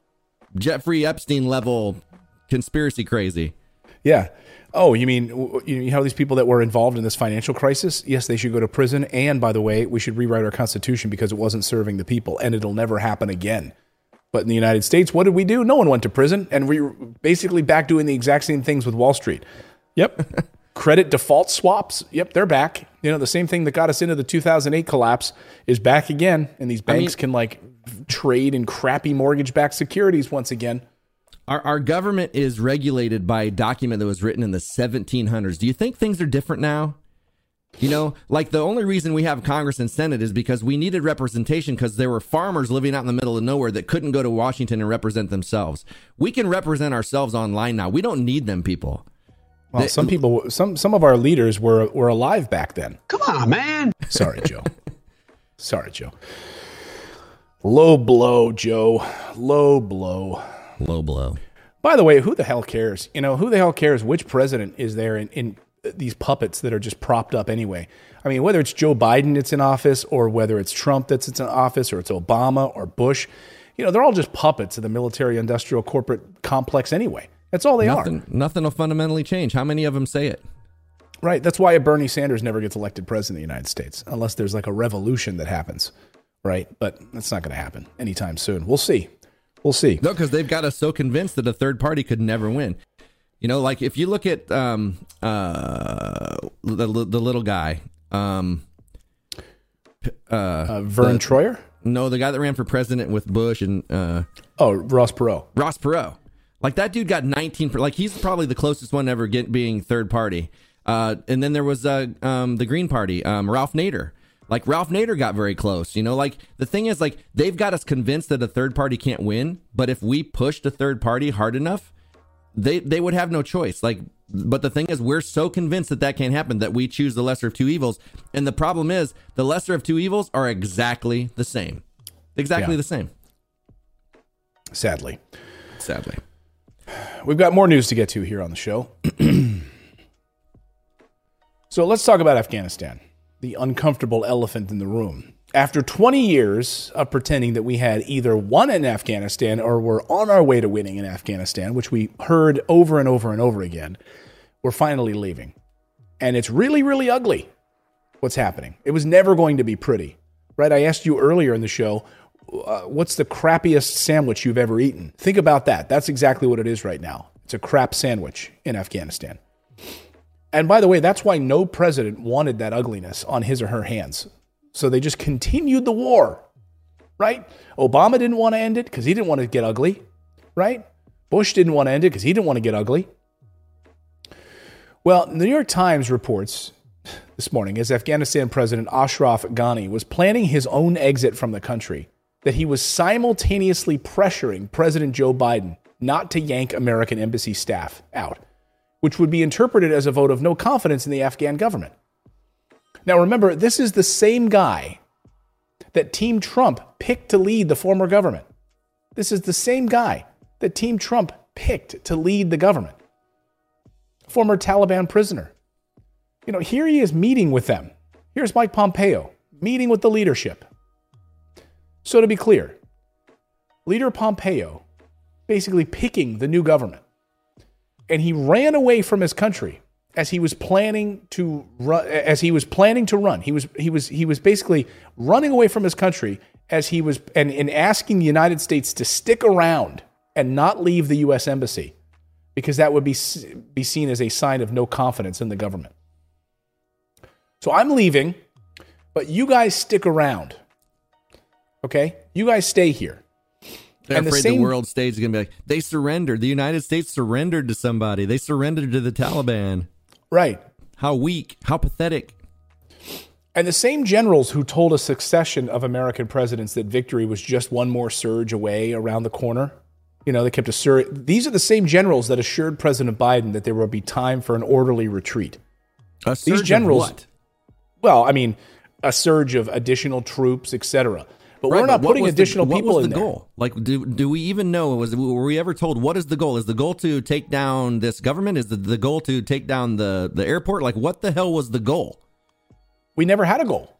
Jeffrey Epstein level conspiracy crazy. Yeah. Oh, you mean these people that were involved in this financial crisis? Yes, they should go to prison. And by the way, we should rewrite our constitution because it wasn't serving the people, and it'll never happen again. But in the United States, what did we do? No one went to prison, and we were basically back doing the exact same things with Wall Street. Yep. Credit default swaps. Yep, they're back. The same thing that got us into the 2008 collapse is back again, and these banks can trade in crappy mortgage-backed securities once again. Our government is regulated by a document that was written in the 1700s. Do you think things are different now? Like the only reason we have Congress and Senate is because we needed representation because there were farmers living out in the middle of nowhere that couldn't go to Washington and represent themselves. We can represent ourselves online now. We don't need them people. Well, some of our leaders were alive back then. Come on, man. Sorry, Joe. Low blow, Joe. Low blow. Low blow. By the way, who the hell cares? Who the hell cares which president is there in these puppets that are just propped up anyway? I mean, whether it's Joe Biden that's in office or whether it's Trump that's in office or it's Obama or Bush, they're all just puppets of the military-industrial corporate complex anyway. That's all they are. Nothing will fundamentally change. How many of them say it? Right. That's why Bernie Sanders never gets elected president of the United States unless there's like a revolution that happens. Right. But that's not going to happen anytime soon. We'll see. No, because they've got us so convinced that a third party could never win. Like if you look at the little guy, Vern Troyer? No, the guy that ran for president with Bush and Ross Perot. Ross Perot. Like that dude got 19. Like he's probably the closest one ever being third party. And then there was the Green Party, Ralph Nader. Like Ralph Nader got very close, like the thing is like they've got us convinced that a third party can't win. But if we pushed a third party hard enough, they would have no choice. But the thing is, we're so convinced that can't happen that we choose the lesser of two evils. And the problem is the lesser of two evils are exactly the same. Exactly the same. Sadly. Sadly. We've got more news to get to here on the show. So let's talk about Afghanistan, the uncomfortable elephant in the room. After 20 years of pretending that we had either won in Afghanistan or were on our way to winning in Afghanistan, which we heard over and over and over again, we're finally leaving. And it's really, really ugly what's happening. It was never going to be pretty, right? I asked you earlier in the show, what's the crappiest sandwich you've ever eaten? Think about that. That's exactly what it is right now. It's a crap sandwich in Afghanistan. And by the way, that's why no president wanted that ugliness on his or her hands. So they just continued the war, right? Obama didn't want to end it because he didn't want to get ugly, right? Bush didn't want to end it because he didn't want to get ugly. Well, the New York Times reports this morning, as Afghanistan President Ashraf Ghani was planning his own exit from the country, that he was simultaneously pressuring President Joe Biden not to yank American embassy staff out, which would be interpreted as a vote of no confidence in the Afghan government. Now, remember, this is the same guy that Team Trump picked to lead the former government. This is the same guy that Team Trump picked to lead the government. Former Taliban prisoner. Here he is meeting with them. Here's Mike Pompeo meeting with the leadership. So to be clear, Leader Pompeo basically picking the new government. And he ran away from his country as he was planning to run. He was basically running away from his country as he was and asking the United States to stick around and not leave the U.S. embassy, because that would be seen as a sign of no confidence in the government. So I'm leaving, but you guys stick around. Okay, you guys stay here. They're afraid the world stage is going to be like, they surrendered. The United States surrendered to somebody. They surrendered to the Taliban. Right. How weak. How pathetic. And the same generals who told a succession of American presidents that victory was just one more surge away around the corner, they kept these are the same generals that assured President Biden that there would be time for an orderly retreat. A surge these generals, of what? Well, a surge of additional troops, etc. But we're not putting additional people in there. What was the goal? Like, do we even know? Were we ever told what is the goal? Is the goal to take down this government? Is the goal to take down the airport? Like, what the hell was the goal? We never had a goal.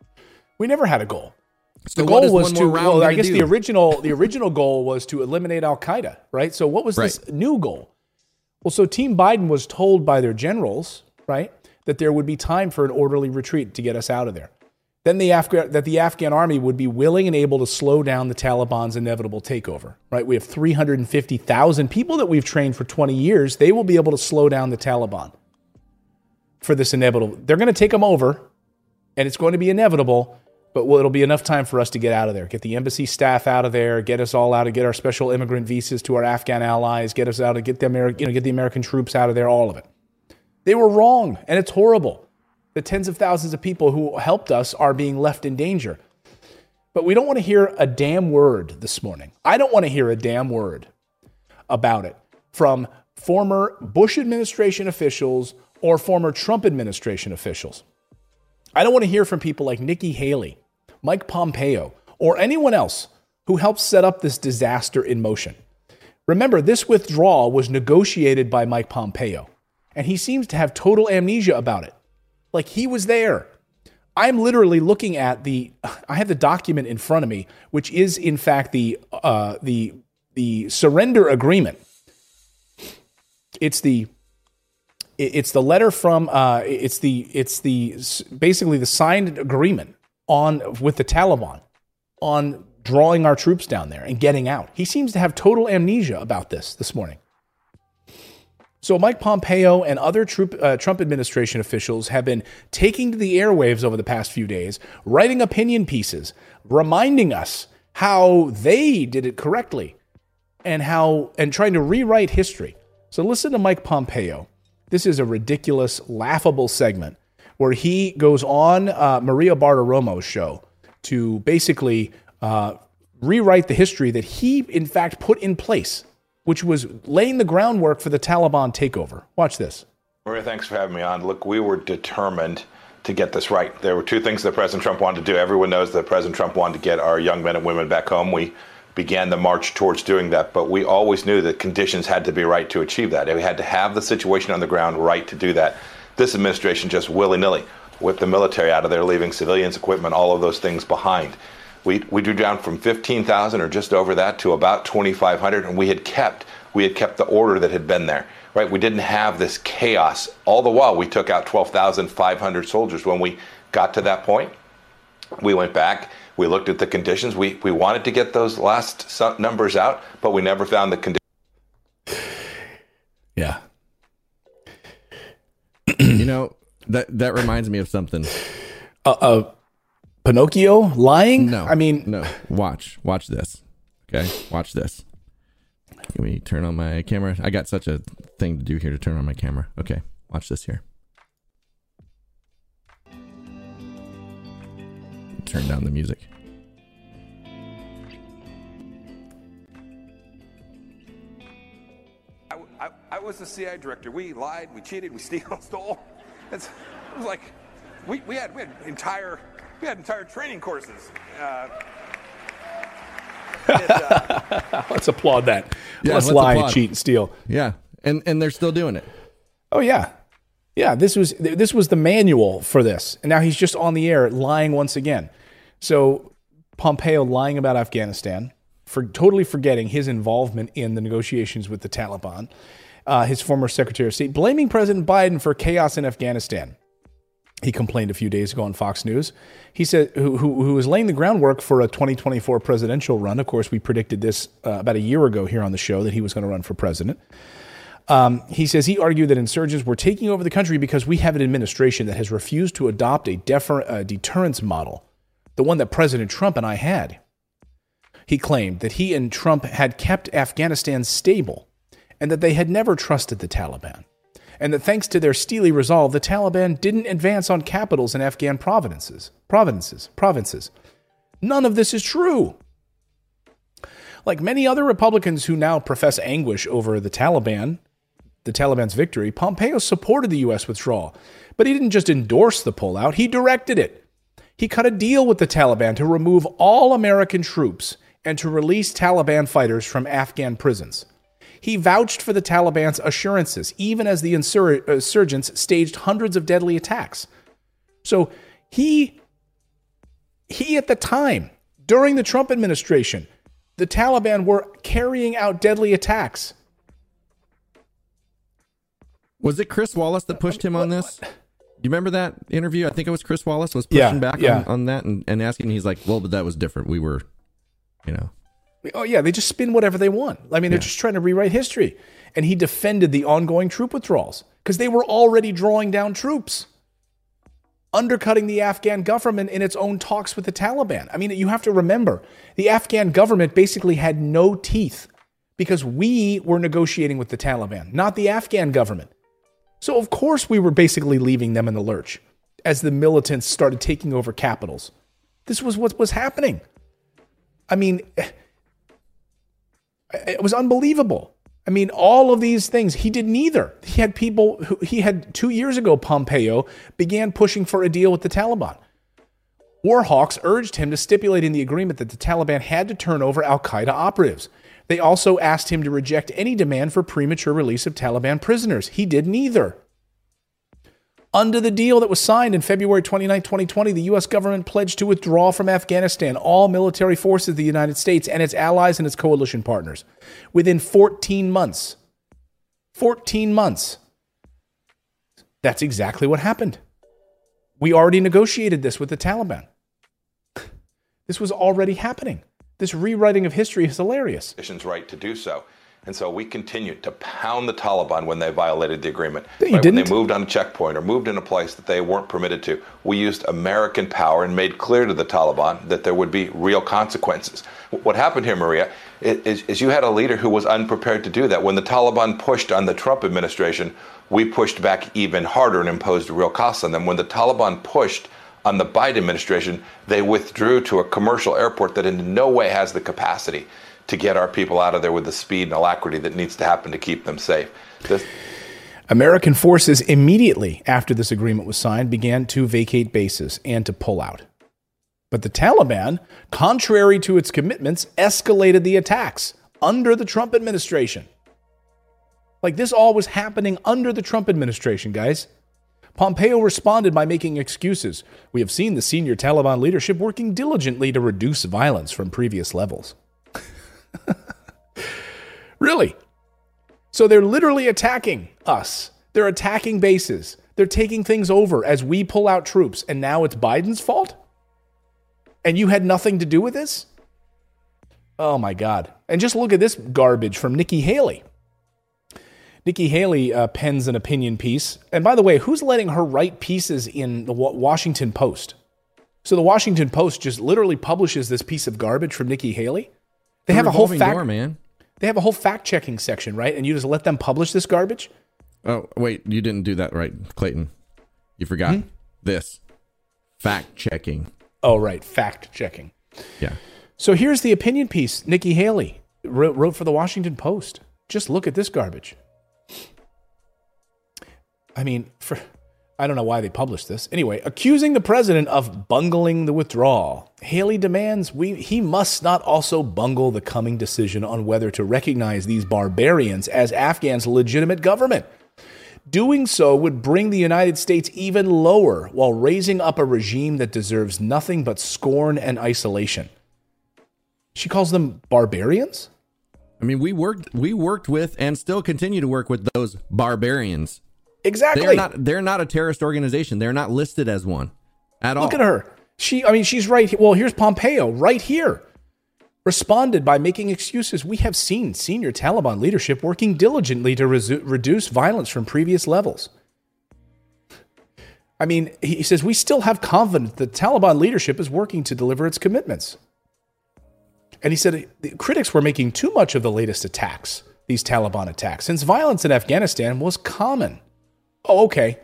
So the goal was to. Well, I guess the original goal was to eliminate Al Qaeda, right? So what was this new goal? Well, so Team Biden was told by their generals, right, that there would be time for an orderly retreat to get us out of there. Then the Afghan army would be willing and able to slow down the Taliban's inevitable takeover, right? We have 350,000 people that we've trained for 20 years. They will be able to slow down the Taliban for this inevitable. They're going to take them over, and it's going to be inevitable, but it'll be enough time for us to get out of there, get the embassy staff out of there, get us all out, and get our special immigrant visas to our Afghan allies, get us out, and get the American troops out of there, all of it. They were wrong, and it's horrible. The tens of thousands of people who helped us are being left in danger. But we don't want to hear a damn word this morning. I don't want to hear a damn word about it from former Bush administration officials or former Trump administration officials. I don't want to hear from people like Nikki Haley, Mike Pompeo, or anyone else who helped set up this disaster in motion. Remember, this withdrawal was negotiated by Mike Pompeo, and he seems to have total amnesia about it. Like he was there. I'm literally looking at I have the document in front of me, which is in fact the surrender agreement. It's the letter from it's basically the signed agreement with the Taliban on drawing our troops down there and getting out. He seems to have total amnesia about this morning. So Mike Pompeo and other Trump administration officials have been taking to the airwaves over the past few days, writing opinion pieces, reminding us how they did it correctly and trying to rewrite history. So listen to Mike Pompeo. This is a ridiculous, laughable segment where he goes on Maria Bartiromo's show to basically rewrite the history that he, in fact, put in place, which was laying the groundwork for the Taliban takeover. Watch this. Maria, thanks for having me on. Look, we were determined to get this right. There were two things that President Trump wanted to do. Everyone knows that President Trump wanted to get our young men and women back home. We began the march towards doing that, but we always knew that conditions had to be right to achieve that. And we had to have the situation on the ground right to do that. This administration just willy-nilly with the military out of there, leaving civilians, equipment, all of those things behind. We drew down from 15,000 or just over that to about 2,500, and we had kept the order that had been there. Right, we didn't have this chaos. All the while, we took out 12,500 soldiers. When we got to that point, we went back. We looked at the conditions. We wanted to get those last numbers out, but we never found the conditions. Yeah. You know, that reminds me of something. Pinocchio lying? No. I mean, no. Watch this. Okay, watch this. Let me turn on my camera. I got such a thing to do here to turn on my camera. Okay, watch this here. Turn down the music. I was the CIA director. We lied, we cheated, we stole. It was like we had entire training courses. Let's applaud that. Yeah, let's let's lie, applaud. cheat, and steal. Yeah, and they're still doing it. Oh yeah, yeah. This was the manual for this, and now he's just on the air lying once again. So Pompeo lying about Afghanistan, for totally forgetting his involvement in the negotiations with the Taliban. His former Secretary of State blaming President Biden for chaos in Afghanistan. He complained a few days ago on Fox News. He said, who was laying the groundwork for a 2024 presidential run. Of course, we predicted this about a year ago here on the show that he was going to run for president. He says he argued that insurgents were taking over the country because we have an administration that has refused to adopt a deterrence model, the one that President Trump and I had. He claimed that he and Trump had kept Afghanistan stable and that they had never trusted the Taliban, and that thanks to their steely resolve, the Taliban didn't advance on capitals in Afghan provinces. None of this is true. Like many other Republicans who now profess anguish over the Taliban's victory, Pompeo supported the U.S. withdrawal, but he didn't just endorse the pullout, he directed it. He cut a deal with the Taliban to remove all American troops and to release Taliban fighters from Afghan prisons. He vouched for the Taliban's assurances, even as the insurgents staged hundreds of deadly attacks. So he at the time, during the Trump administration, the Taliban were carrying out deadly attacks. Was it Chris Wallace that pushed him on this? Do you remember that interview? I think it was Chris Wallace was pushing back on that and asking. He's like, well, but that was different. We were, Oh, yeah, they just spin whatever they want. I mean, they're just trying to rewrite history. And he defended the ongoing troop withdrawals because they were already drawing down troops, undercutting the Afghan government in its own talks with the Taliban. I mean, you have to remember, the Afghan government basically had no teeth because we were negotiating with the Taliban, not the Afghan government. So, of course, we were basically leaving them in the lurch as the militants started taking over capitals. This was what was happening. I mean, it was unbelievable. I mean, all of these things, he did neither. He had people who he had 2 years ago, Pompeo began pushing for a deal with the Taliban. War hawks urged him to stipulate in the agreement that the Taliban had to turn over al-Qaeda operatives. They also asked him to reject any demand for premature release of Taliban prisoners. He did neither. Under the deal that was signed in February 29, 2020, the U.S. government pledged to withdraw from Afghanistan all military forces of the United States and its allies and its coalition partners within 14 months. 14 months. That's exactly what happened. We already negotiated this with the Taliban. This was already happening. This rewriting of history is hilarious. Right to do so. And so we continued to pound the Taliban when they violated the agreement. You When didn't. they moved on a checkpoint or moved in a place that they weren't permitted to, we used American power and made clear to the Taliban that there would be real consequences. What happened here, Maria, is you had a leader who was unprepared to do that. When the Taliban pushed on the Trump administration, we pushed back even harder and imposed real costs on them. When the Taliban pushed on the Biden administration, they withdrew to a commercial airport that in no way has the capacity to get our people out of there with the speed and alacrity that needs to happen to keep them safe. American forces immediately after this agreement was signed began to vacate bases and to pull out. But the Taliban, contrary to its commitments, escalated the attacks under the Trump administration. Like this all was happening under the Trump administration, guys. Pompeo responded by making excuses. We have seen the senior Taliban leadership working diligently to reduce violence from previous levels. Really? So they're literally attacking us. They're attacking bases. They're taking things over as we pull out troops. And now it's Biden's fault? And you had nothing to do with this? Oh my God. And just look at this garbage from Nikki Haley. Nikki Haley pens an opinion piece. And by the way, who's letting her write pieces in the Washington Post? So the Washington Post just literally publishes this piece of garbage from Nikki Haley. They have a whole They have a whole fact-checking section, right? And you just let them publish this garbage? Oh, wait, you didn't do that right, Clayton. You forgot this. Fact-checking. Oh, right, fact-checking. Yeah. So here's the opinion piece Nikki Haley wrote for the Washington Post. Just look at this garbage. I mean, I don't know why they published this. Anyway, accusing the president of bungling the withdrawal, Haley demands he must not also bungle the coming decision on whether to recognize these barbarians as Afghans' legitimate government. Doing so would bring the United States even lower while raising up a regime that deserves nothing but scorn and isolation. She calls them barbarians? I mean, we worked with and still continue to work with those barbarians. Exactly. They're not a terrorist organization. They're not listed as one at all. Look at her. She's right. Well, here's Pompeo right here. Responded by making excuses. We have seen senior Taliban leadership working diligently to reduce violence from previous levels. I mean, he says, we still have confidence that Taliban leadership is working to deliver its commitments. And he said the critics were making too much of the latest attacks, these Taliban attacks, since violence in Afghanistan was common. Oh, okay.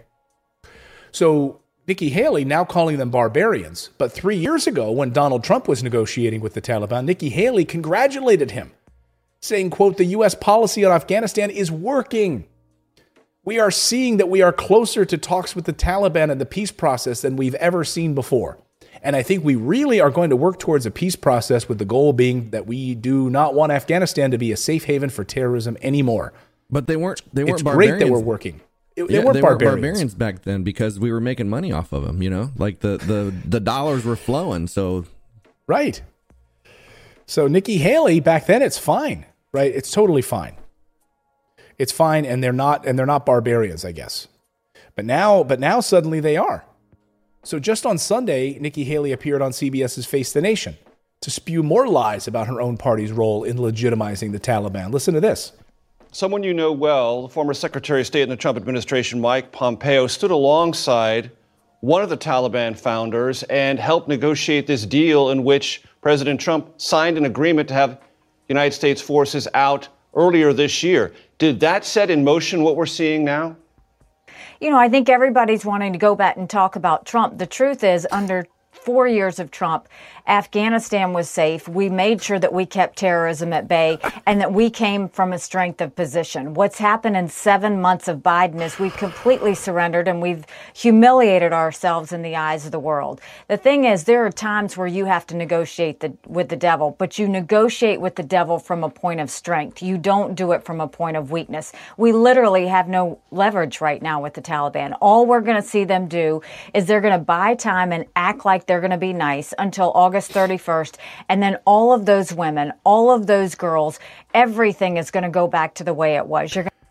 So Nikki Haley now calling them barbarians. But 3 years ago, when Donald Trump was negotiating with the Taliban, Nikki Haley congratulated him, saying, quote, the U.S. policy on Afghanistan is working. We are seeing that we are closer to talks with the Taliban and the peace process than we've ever seen before. And I think we really are going to work towards a peace process with the goal being that we do not want Afghanistan to be a safe haven for terrorism anymore. But they weren't It's barbarians. great that we're working. They weren't barbarians back then because we were making money off of them, you know? Like the dollars were flowing, so... Right. So Nikki Haley, back then, it's fine, right? It's totally fine. It's fine, and they're not barbarians, I guess. But now suddenly they are. So just on Sunday, Nikki Haley appeared on CBS's Face the Nation to spew more lies about her own party's role in legitimizing the Taliban. Listen to this. Someone you know well, the former Secretary of State in the Trump administration, Mike Pompeo, stood alongside one of the Taliban founders and helped negotiate this deal in which President Trump signed an agreement to have United States forces out earlier this year. Did that set in motion what we're seeing now? You know, I think everybody's wanting to go back and talk about Trump. The truth is, under 4 years of Trump, Afghanistan was safe. We made sure that we kept terrorism at bay and that we came from a strength of position. What's happened in 7 months of Biden is we've completely surrendered and we've humiliated ourselves in the eyes of the world. The thing is, there are times where you have to negotiate with the devil, but you negotiate with the devil from a point of strength. You don't do it from a point of weakness. We literally have no leverage right now with the Taliban. All we're going to see them do is they're going to buy time and act like they're going to be nice until August 31st. And then all of those women, all of those girls, everything is going to go back to the way it was.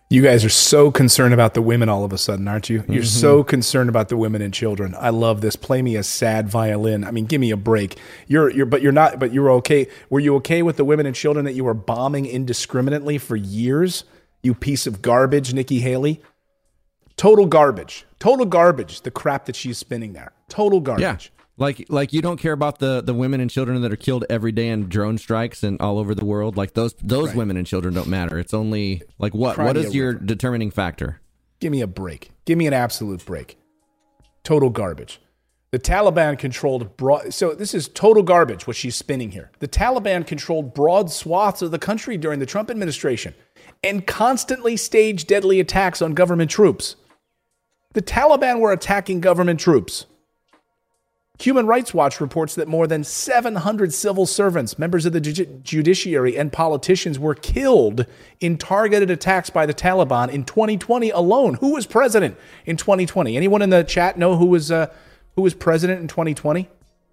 You guys are so concerned about the women all of a sudden, aren't you? You're so concerned about the women and children. I love this. Play me a sad violin. I mean, give me a break. But you're okay. Were you okay with the women and children that you were bombing indiscriminately for years? You piece of garbage, Nikki Haley. Total garbage. Total garbage. The crap that she's spinning there. Total garbage. Yeah. Like you don't care about the women and children that are killed every day in drone strikes and all over the world. Like those right. Women and children don't matter. It's only like what is your determining factor? Give me a break. Give me an absolute break. Total garbage. The Taliban controlled so this is total garbage what she's spinning here. The Taliban controlled broad swaths of the country during the Trump administration and constantly staged deadly attacks on government troops. The Taliban were attacking government troops. Human Rights Watch reports that more than 700 civil servants, members of the judiciary, and politicians were killed in targeted attacks by the Taliban in 2020 alone. Who was president in 2020? Anyone in the chat know who was president in 2020?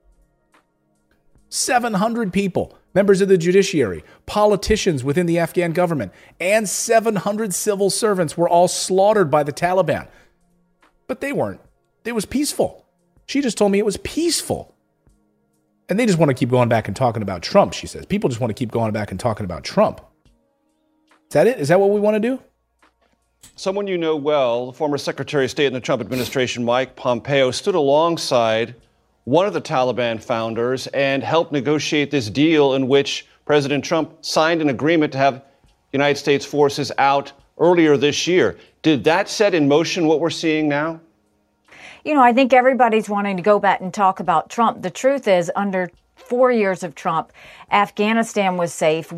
700 people, members of the judiciary, politicians within the Afghan government, and 700 civil servants were all slaughtered by the Taliban. But they weren't. It was peaceful. She just told me it was peaceful. And they just want to keep going back and talking about Trump, she says. People just want to keep going back and talking about Trump. Is that it? Is that what we want to do? Someone you know well, the former Secretary of State in the Trump administration, Mike Pompeo, stood alongside one of the Taliban founders and helped negotiate this deal in which President Trump signed an agreement to have United States forces out earlier this year. Did that set in motion what we're seeing now? You know, I think everybody's wanting to go back and talk about Trump. The truth is, under 4 years of Trump, Afghanistan was safe.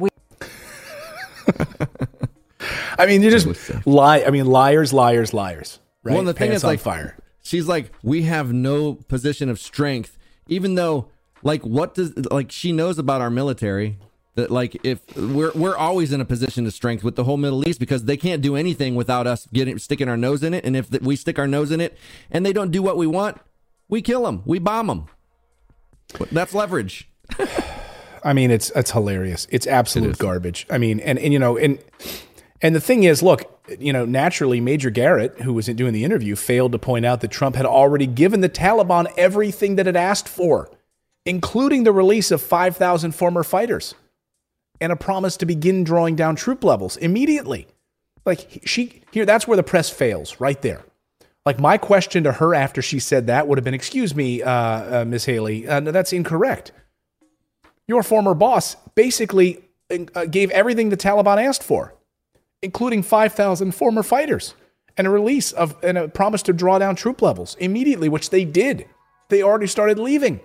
I mean, you just lie. I mean, liars, liars, liars. Right? Well, the thing is, like, fire. She's like, we have no position of strength, even though, like, she knows about our military. That, like, if we're always in a position of strength with the whole Middle East because they can't do anything without us sticking our nose in it. And if we stick our nose in it and they don't do what we want, we kill them, we bomb them. That's leverage. I mean, it's hilarious. It's absolute garbage. I mean, and you know, and the thing is, look, you know, naturally, Major Garrett, who was doing the interview, failed to point out that Trump had already given the Taliban everything that it asked for, including the release of 5,000 former fighters. And a promise to begin drawing down troop levels immediately. Like that's where the press fails, right there. Like my question to her after she said that would have been, excuse me, Ms. Haley, no, that's incorrect. Your former boss basically gave everything the Taliban asked for, including 5,000 former fighters and a release and a promise to draw down troop levels immediately, which they did. They already started leaving.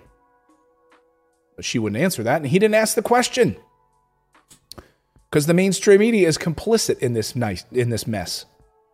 But she wouldn't answer that, and he didn't ask the question. Because the mainstream media is complicit in this mess.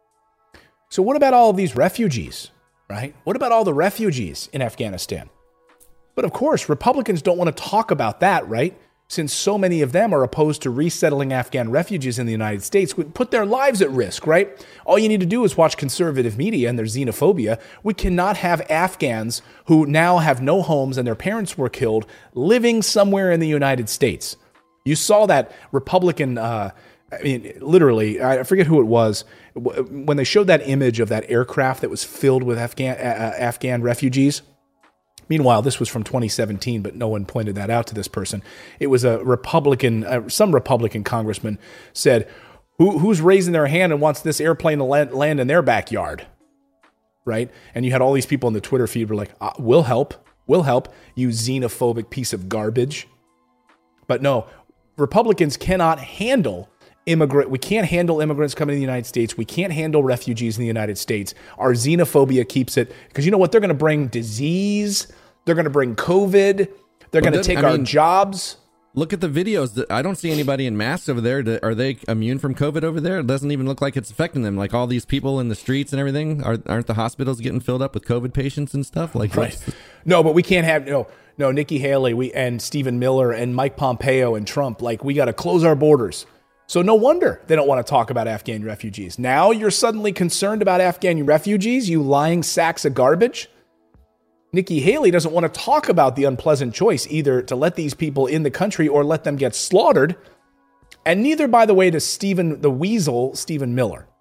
So what about all of these refugees, right? What about all the refugees in Afghanistan? But of course, Republicans don't want to talk about that, right? Since so many of them are opposed to resettling Afghan refugees in the United States, would put their lives at risk, right? All you need to do is watch conservative media and their xenophobia. We cannot have Afghans who now have no homes and their parents were killed living somewhere in the United States. You saw that Republican, literally, I forget who it was, when they showed that image of that aircraft that was filled with Afghan refugees. Meanwhile, this was from 2017, but no one pointed that out to this person. It was a Republican, some Republican congressman said, who's raising their hand and wants this airplane to land in their backyard, right? And you had all these people in the Twitter feed were like, we'll help, you xenophobic piece of garbage. But no, Republicans cannot handle we can't handle immigrants coming to the United States. We can't handle refugees in the United States. Our xenophobia keeps it, because you know what? They're going to bring disease. They're going to bring COVID. They're going to take our jobs. Look at the videos. I don't see anybody in masks over there. Are they immune from COVID over there? It doesn't even look like it's affecting them. Like all these people in the streets and everything. Aren't the hospitals getting filled up with COVID patients and stuff? Like, right. No, but we can't have no Nikki Haley and Stephen Miller and Mike Pompeo and Trump. Like, we got to close our borders. So no wonder they don't want to talk about Afghan refugees. Now you're suddenly concerned about Afghan refugees, you lying sacks of garbage? Nikki Haley doesn't want to talk about the unpleasant choice either to let these people in the country or let them get slaughtered. And neither, by the way, does Stephen Miller.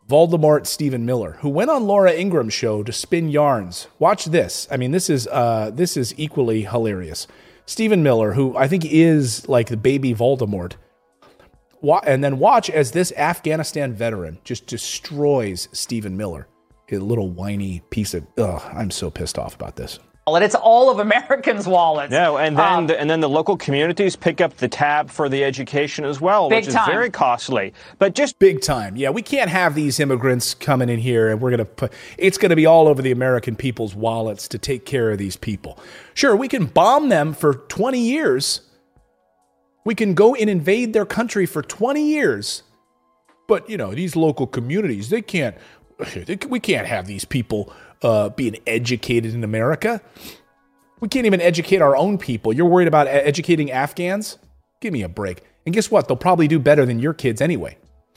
Voldemort Stephen Miller, who went on Laura Ingram's show to spin yarns. Watch this. I mean, this is equally hilarious. Stephen Miller, who I think is like the baby Voldemort. And then watch as this Afghanistan veteran just destroys Stephen Miller. A little whiny piece of, I'm so pissed off about this. It's all of Americans' wallets. Yeah, and then the local communities pick up the tab for the education as well, which is very costly. But just big time. Yeah, we can't have these immigrants coming in here and it's going to be all over the American people's wallets to take care of these people. Sure, we can bomb them for 20 years. We can go and invade their country for 20 years. But, these local communities, we can't have these people being educated in America. We can't even educate our own people. You're worried about educating Afghans? Give me a break. And guess what? They'll probably do better than your kids anyway.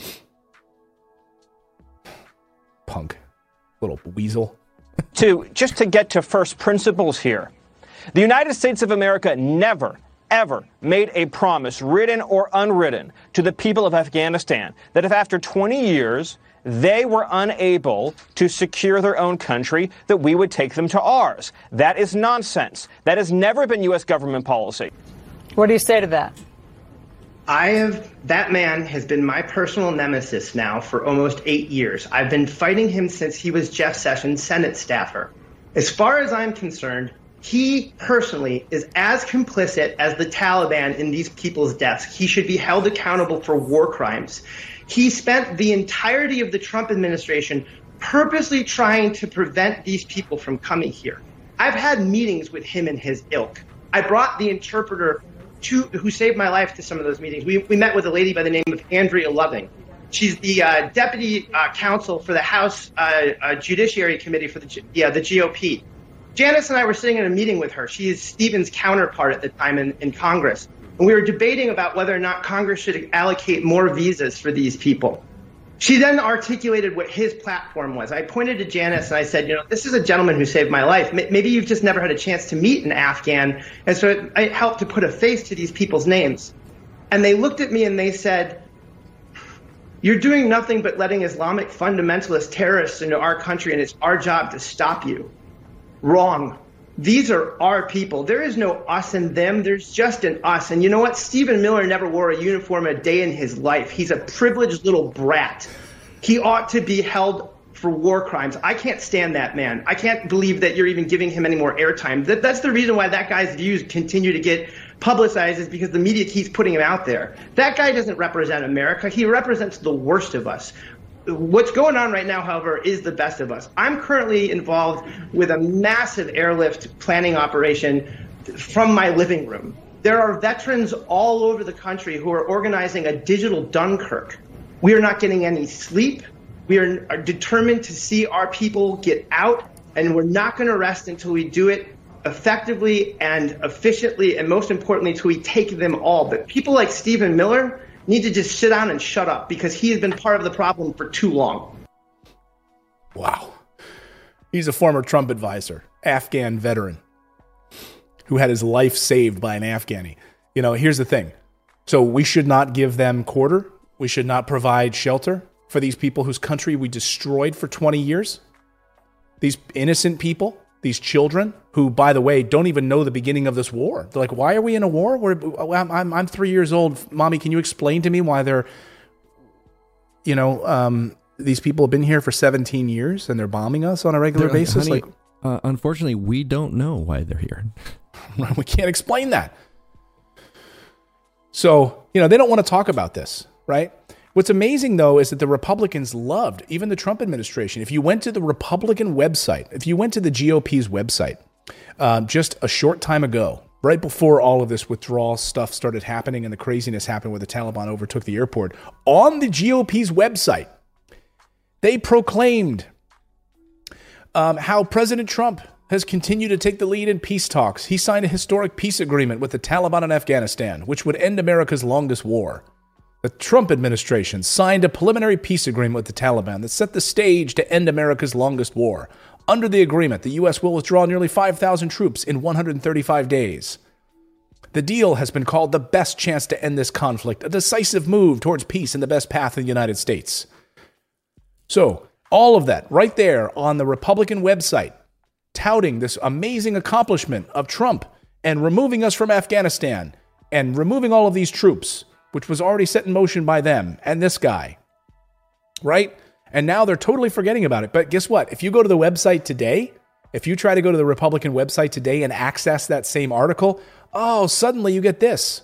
Punk. Little weasel. Just to get to first principles here. The United States of America never, ever made a promise, written or unwritten, to the people of Afghanistan that if after 20 years they were unable to secure their own country, that we would take them to ours. That is nonsense. That has never been U.S. government policy. What do you say to that? That man has been my personal nemesis now for almost 8 years. I've been fighting him since he was Jeff Sessions' Senate staffer. As far as I'm concerned, he personally is as complicit as the Taliban in these people's deaths. He should be held accountable for war crimes. He spent the entirety of the Trump administration purposely trying to prevent these people from coming here. I've had meetings with him and his ilk. I brought the interpreter who saved my life to some of those meetings. We met with a lady by the name of Andrea Loving. She's the deputy counsel for the House Judiciary Committee for the GOP. Janice and I were sitting in a meeting with her. She is Stephen's counterpart at the time in Congress. And we were debating about whether or not Congress should allocate more visas for these people. She then articulated what his platform was. I pointed to Janice and I said, this is a gentleman who saved my life. Maybe you've just never had a chance to meet an Afghan. And so it helped to put a face to these people's names. And they looked at me and they said, you're doing nothing but letting Islamic fundamentalist terrorists into our country, and it's our job to stop you. Wrong. These are our people. There is no us and them. There's just an us. And you know what? Stephen Miller never wore a uniform a day in his life. He's a privileged little brat. He ought to be held for war crimes. I can't stand that man. I can't believe that you're even giving him any more airtime. That's the reason why that guy's views continue to get publicized, is because the media keeps putting him out there. That guy doesn't represent America. He represents the worst of us. What's going on right now, however, is the best of us. I'm currently involved with a massive airlift planning operation from my living room. There are veterans all over the country who are organizing a digital Dunkirk. We are not getting any sleep. We are determined to see our people get out, and we're not going to rest until we do it effectively and efficiently, and most importantly, until we take them all. But people like Stephen Miller need to just sit down and shut up, because he has been part of the problem for too long. Wow. He's a former Trump advisor, Afghan veteran, who had his life saved by an Afghani. Here's the thing. So we should not give them quarter. We should not provide shelter for these people whose country we destroyed for 20 years. These innocent people, these children who, by the way, don't even know the beginning of this war. They're like, why are we in a war? I'm 3 years old. Mommy, can you explain to me why they're, these people have been here for 17 years and they're bombing us on a regular basis? Honey, unfortunately, we don't know why they're here. We can't explain that. So, they don't want to talk about this, right? What's amazing, though, is that the Republicans loved, even the Trump administration. If you went to the Republican website, if you went to the GOP's website just a short time ago, right before all of this withdrawal stuff started happening and the craziness happened where the Taliban overtook the airport, on the GOP's website, they proclaimed how President Trump has continued to take the lead in peace talks. He signed a historic peace agreement with the Taliban in Afghanistan, which would end America's longest war. The Trump administration signed a preliminary peace agreement with the Taliban that set the stage to end America's longest war. Under the agreement, the U.S. will withdraw nearly 5,000 troops in 135 days. The deal has been called the best chance to end this conflict, a decisive move towards peace and the best path in the United States. So all of that right there on the Republican website, touting this amazing accomplishment of Trump and removing us from Afghanistan and removing all of these troops, which was already set in motion by them and this guy, right? And now they're totally forgetting about it. But guess what? If you go to the website today, if you try to go to the Republican website today and access that same article, oh, suddenly you get this.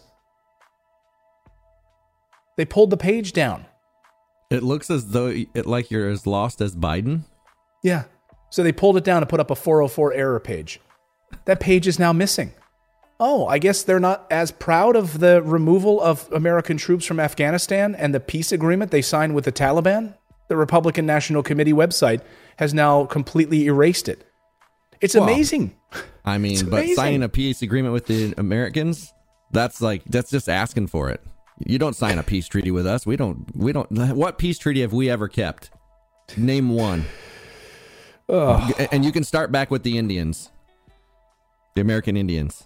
They pulled the page down. It looks as though like you're as lost as Biden. Yeah. So they pulled it down and put up a 404 error page. That page is now missing. Oh, I guess they're not as proud of the removal of American troops from Afghanistan and the peace agreement they signed with the Taliban. The Republican National Committee website has now completely erased it. It's amazing. I mean, but signing a peace agreement with the Americans, that's just asking for it. You don't sign a peace treaty with us. We don't. What peace treaty have we ever kept? Name one. And you can start back with the Indians, the American Indians.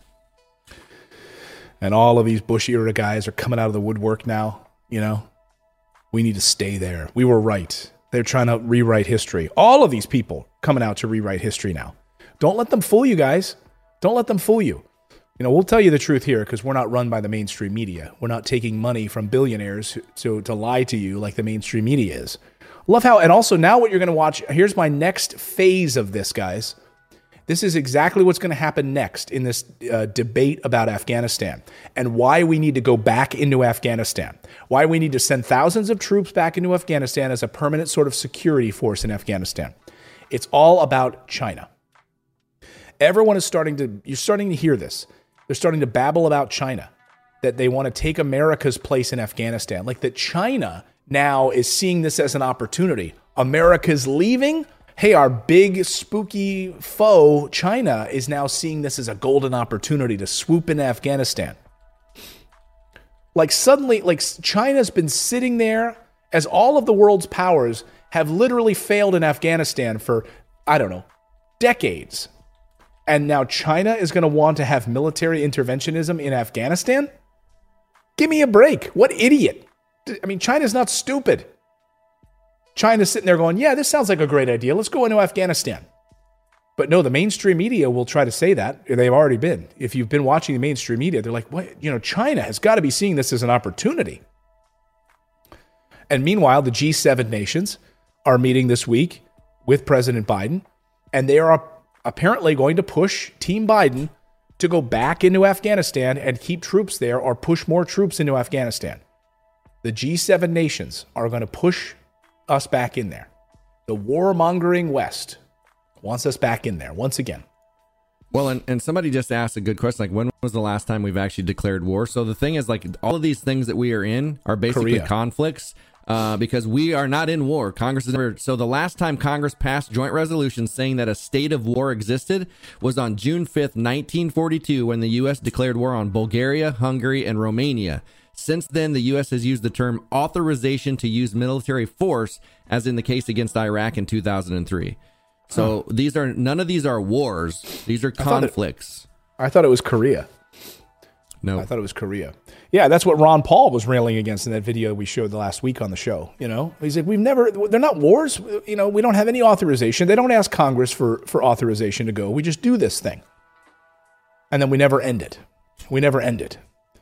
And all of these Bush era guys are coming out of the woodwork now. You know, we need to stay there. We were right. They're trying to rewrite history. All of these people coming out to rewrite history now. Don't let them fool you guys. Don't let them fool you. You know, we'll tell you the truth here because we're not run by the mainstream media. We're not taking money from billionaires to lie to you like the mainstream media is. Love how, and also now what you're going to watch, here's my next phase of this, guys. This is exactly what's going to happen next in this debate about Afghanistan and why we need to go back into Afghanistan, why we need to send thousands of troops back into Afghanistan as a permanent sort of security force in Afghanistan. It's all about China. Everyone is you're starting to hear this. They're starting to babble about China, that they want to take America's place in Afghanistan, like that China now is seeing this as an opportunity. America's leaving. Hey, our big spooky foe, China, is now seeing this as a golden opportunity to swoop into Afghanistan. Like suddenly, like China's been sitting there as all of the world's powers have literally failed in Afghanistan for, I don't know, decades. And now China is going to want to have military interventionism in Afghanistan? Give me a break. What idiot? I mean, China's not stupid. China's sitting there going, yeah, this sounds like a great idea. Let's go into Afghanistan. But no, the mainstream media will try to say that. They've already been. If you've been watching the mainstream media, they're like, what? You know, China has got to be seeing this as an opportunity. And meanwhile, the G7 nations are meeting this week with President Biden, and they are apparently going to push Team Biden to go back into Afghanistan and keep troops there or push more troops into Afghanistan. The G7 nations are going to push us back in there. The warmongering West wants us back in there once again. Well, and somebody just asked a good question, like, when was the last time we've actually declared war? So the thing is, like, all of these things that we are in are basically Korea. conflicts. Because we are not in war. Congress is never. So the last time Congress passed joint resolutions saying that a state of war existed was on June 5th, 1942, when the U.S. declared war on Bulgaria, Hungary, and Romania. Since then, the U.S. has used the term authorization to use military force, as in the case against Iraq in 2003. So none of these are wars. These are conflicts. I thought it was Korea. No. I thought it was Korea. Yeah, that's what Ron Paul was railing against in that video we showed the last week on the show. You know, he's like, they're not wars. You know, we don't have any authorization. They don't ask Congress for authorization to go. We just do this thing. And then we never end it. We never end it.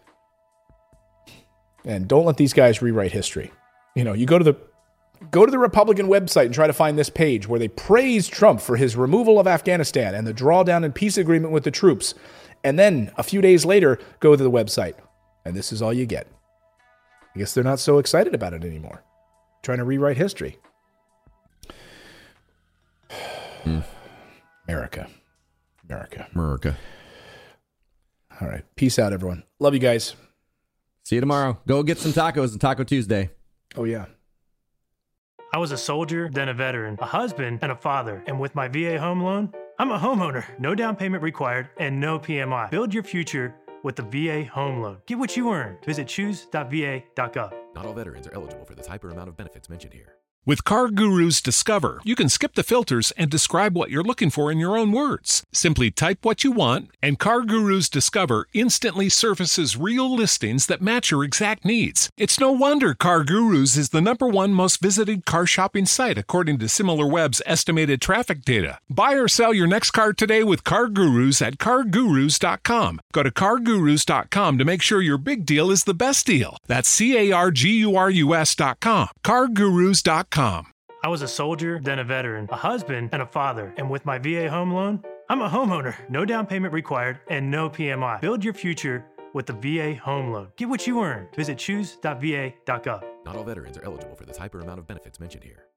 And don't let these guys rewrite history. You know, you go to the Republican website and try to find this page where they praise Trump for his removal of Afghanistan and the drawdown and peace agreement with the troops. And then a few days later, go to the website. And this is all you get. I guess they're not so excited about it anymore. Trying to rewrite history. America. All right. Peace out, everyone. Love you guys. See you tomorrow. Go get some tacos on Taco Tuesday. Oh, yeah. I was a soldier, then a veteran, a husband, and a father. And with my VA home loan, I'm a homeowner. No down payment required and no PMI. Build your future with the VA home loan. Get what you earn. Visit choose.va.gov. Not all veterans are eligible for the type or amount of benefits mentioned here. With CarGurus Discover, you can skip the filters and describe what you're looking for in your own words. Simply type what you want, and CarGurus Discover instantly surfaces real listings that match your exact needs. It's no wonder CarGurus is the #1 most visited car shopping site according to SimilarWeb's estimated traffic data. Buy or sell your next car today with CarGurus at CarGurus.com. Go to CarGurus.com to make sure your big deal is the best deal. That's CarGurus.com. CarGurus.com. I was a soldier, then a veteran, a husband, and a father. And with my VA home loan, I'm a homeowner. No down payment required and no PMI. Build your future with the VA home loan. Get what you earn. Visit choose.va.gov. Not all veterans are eligible for the type or amount of benefits mentioned here.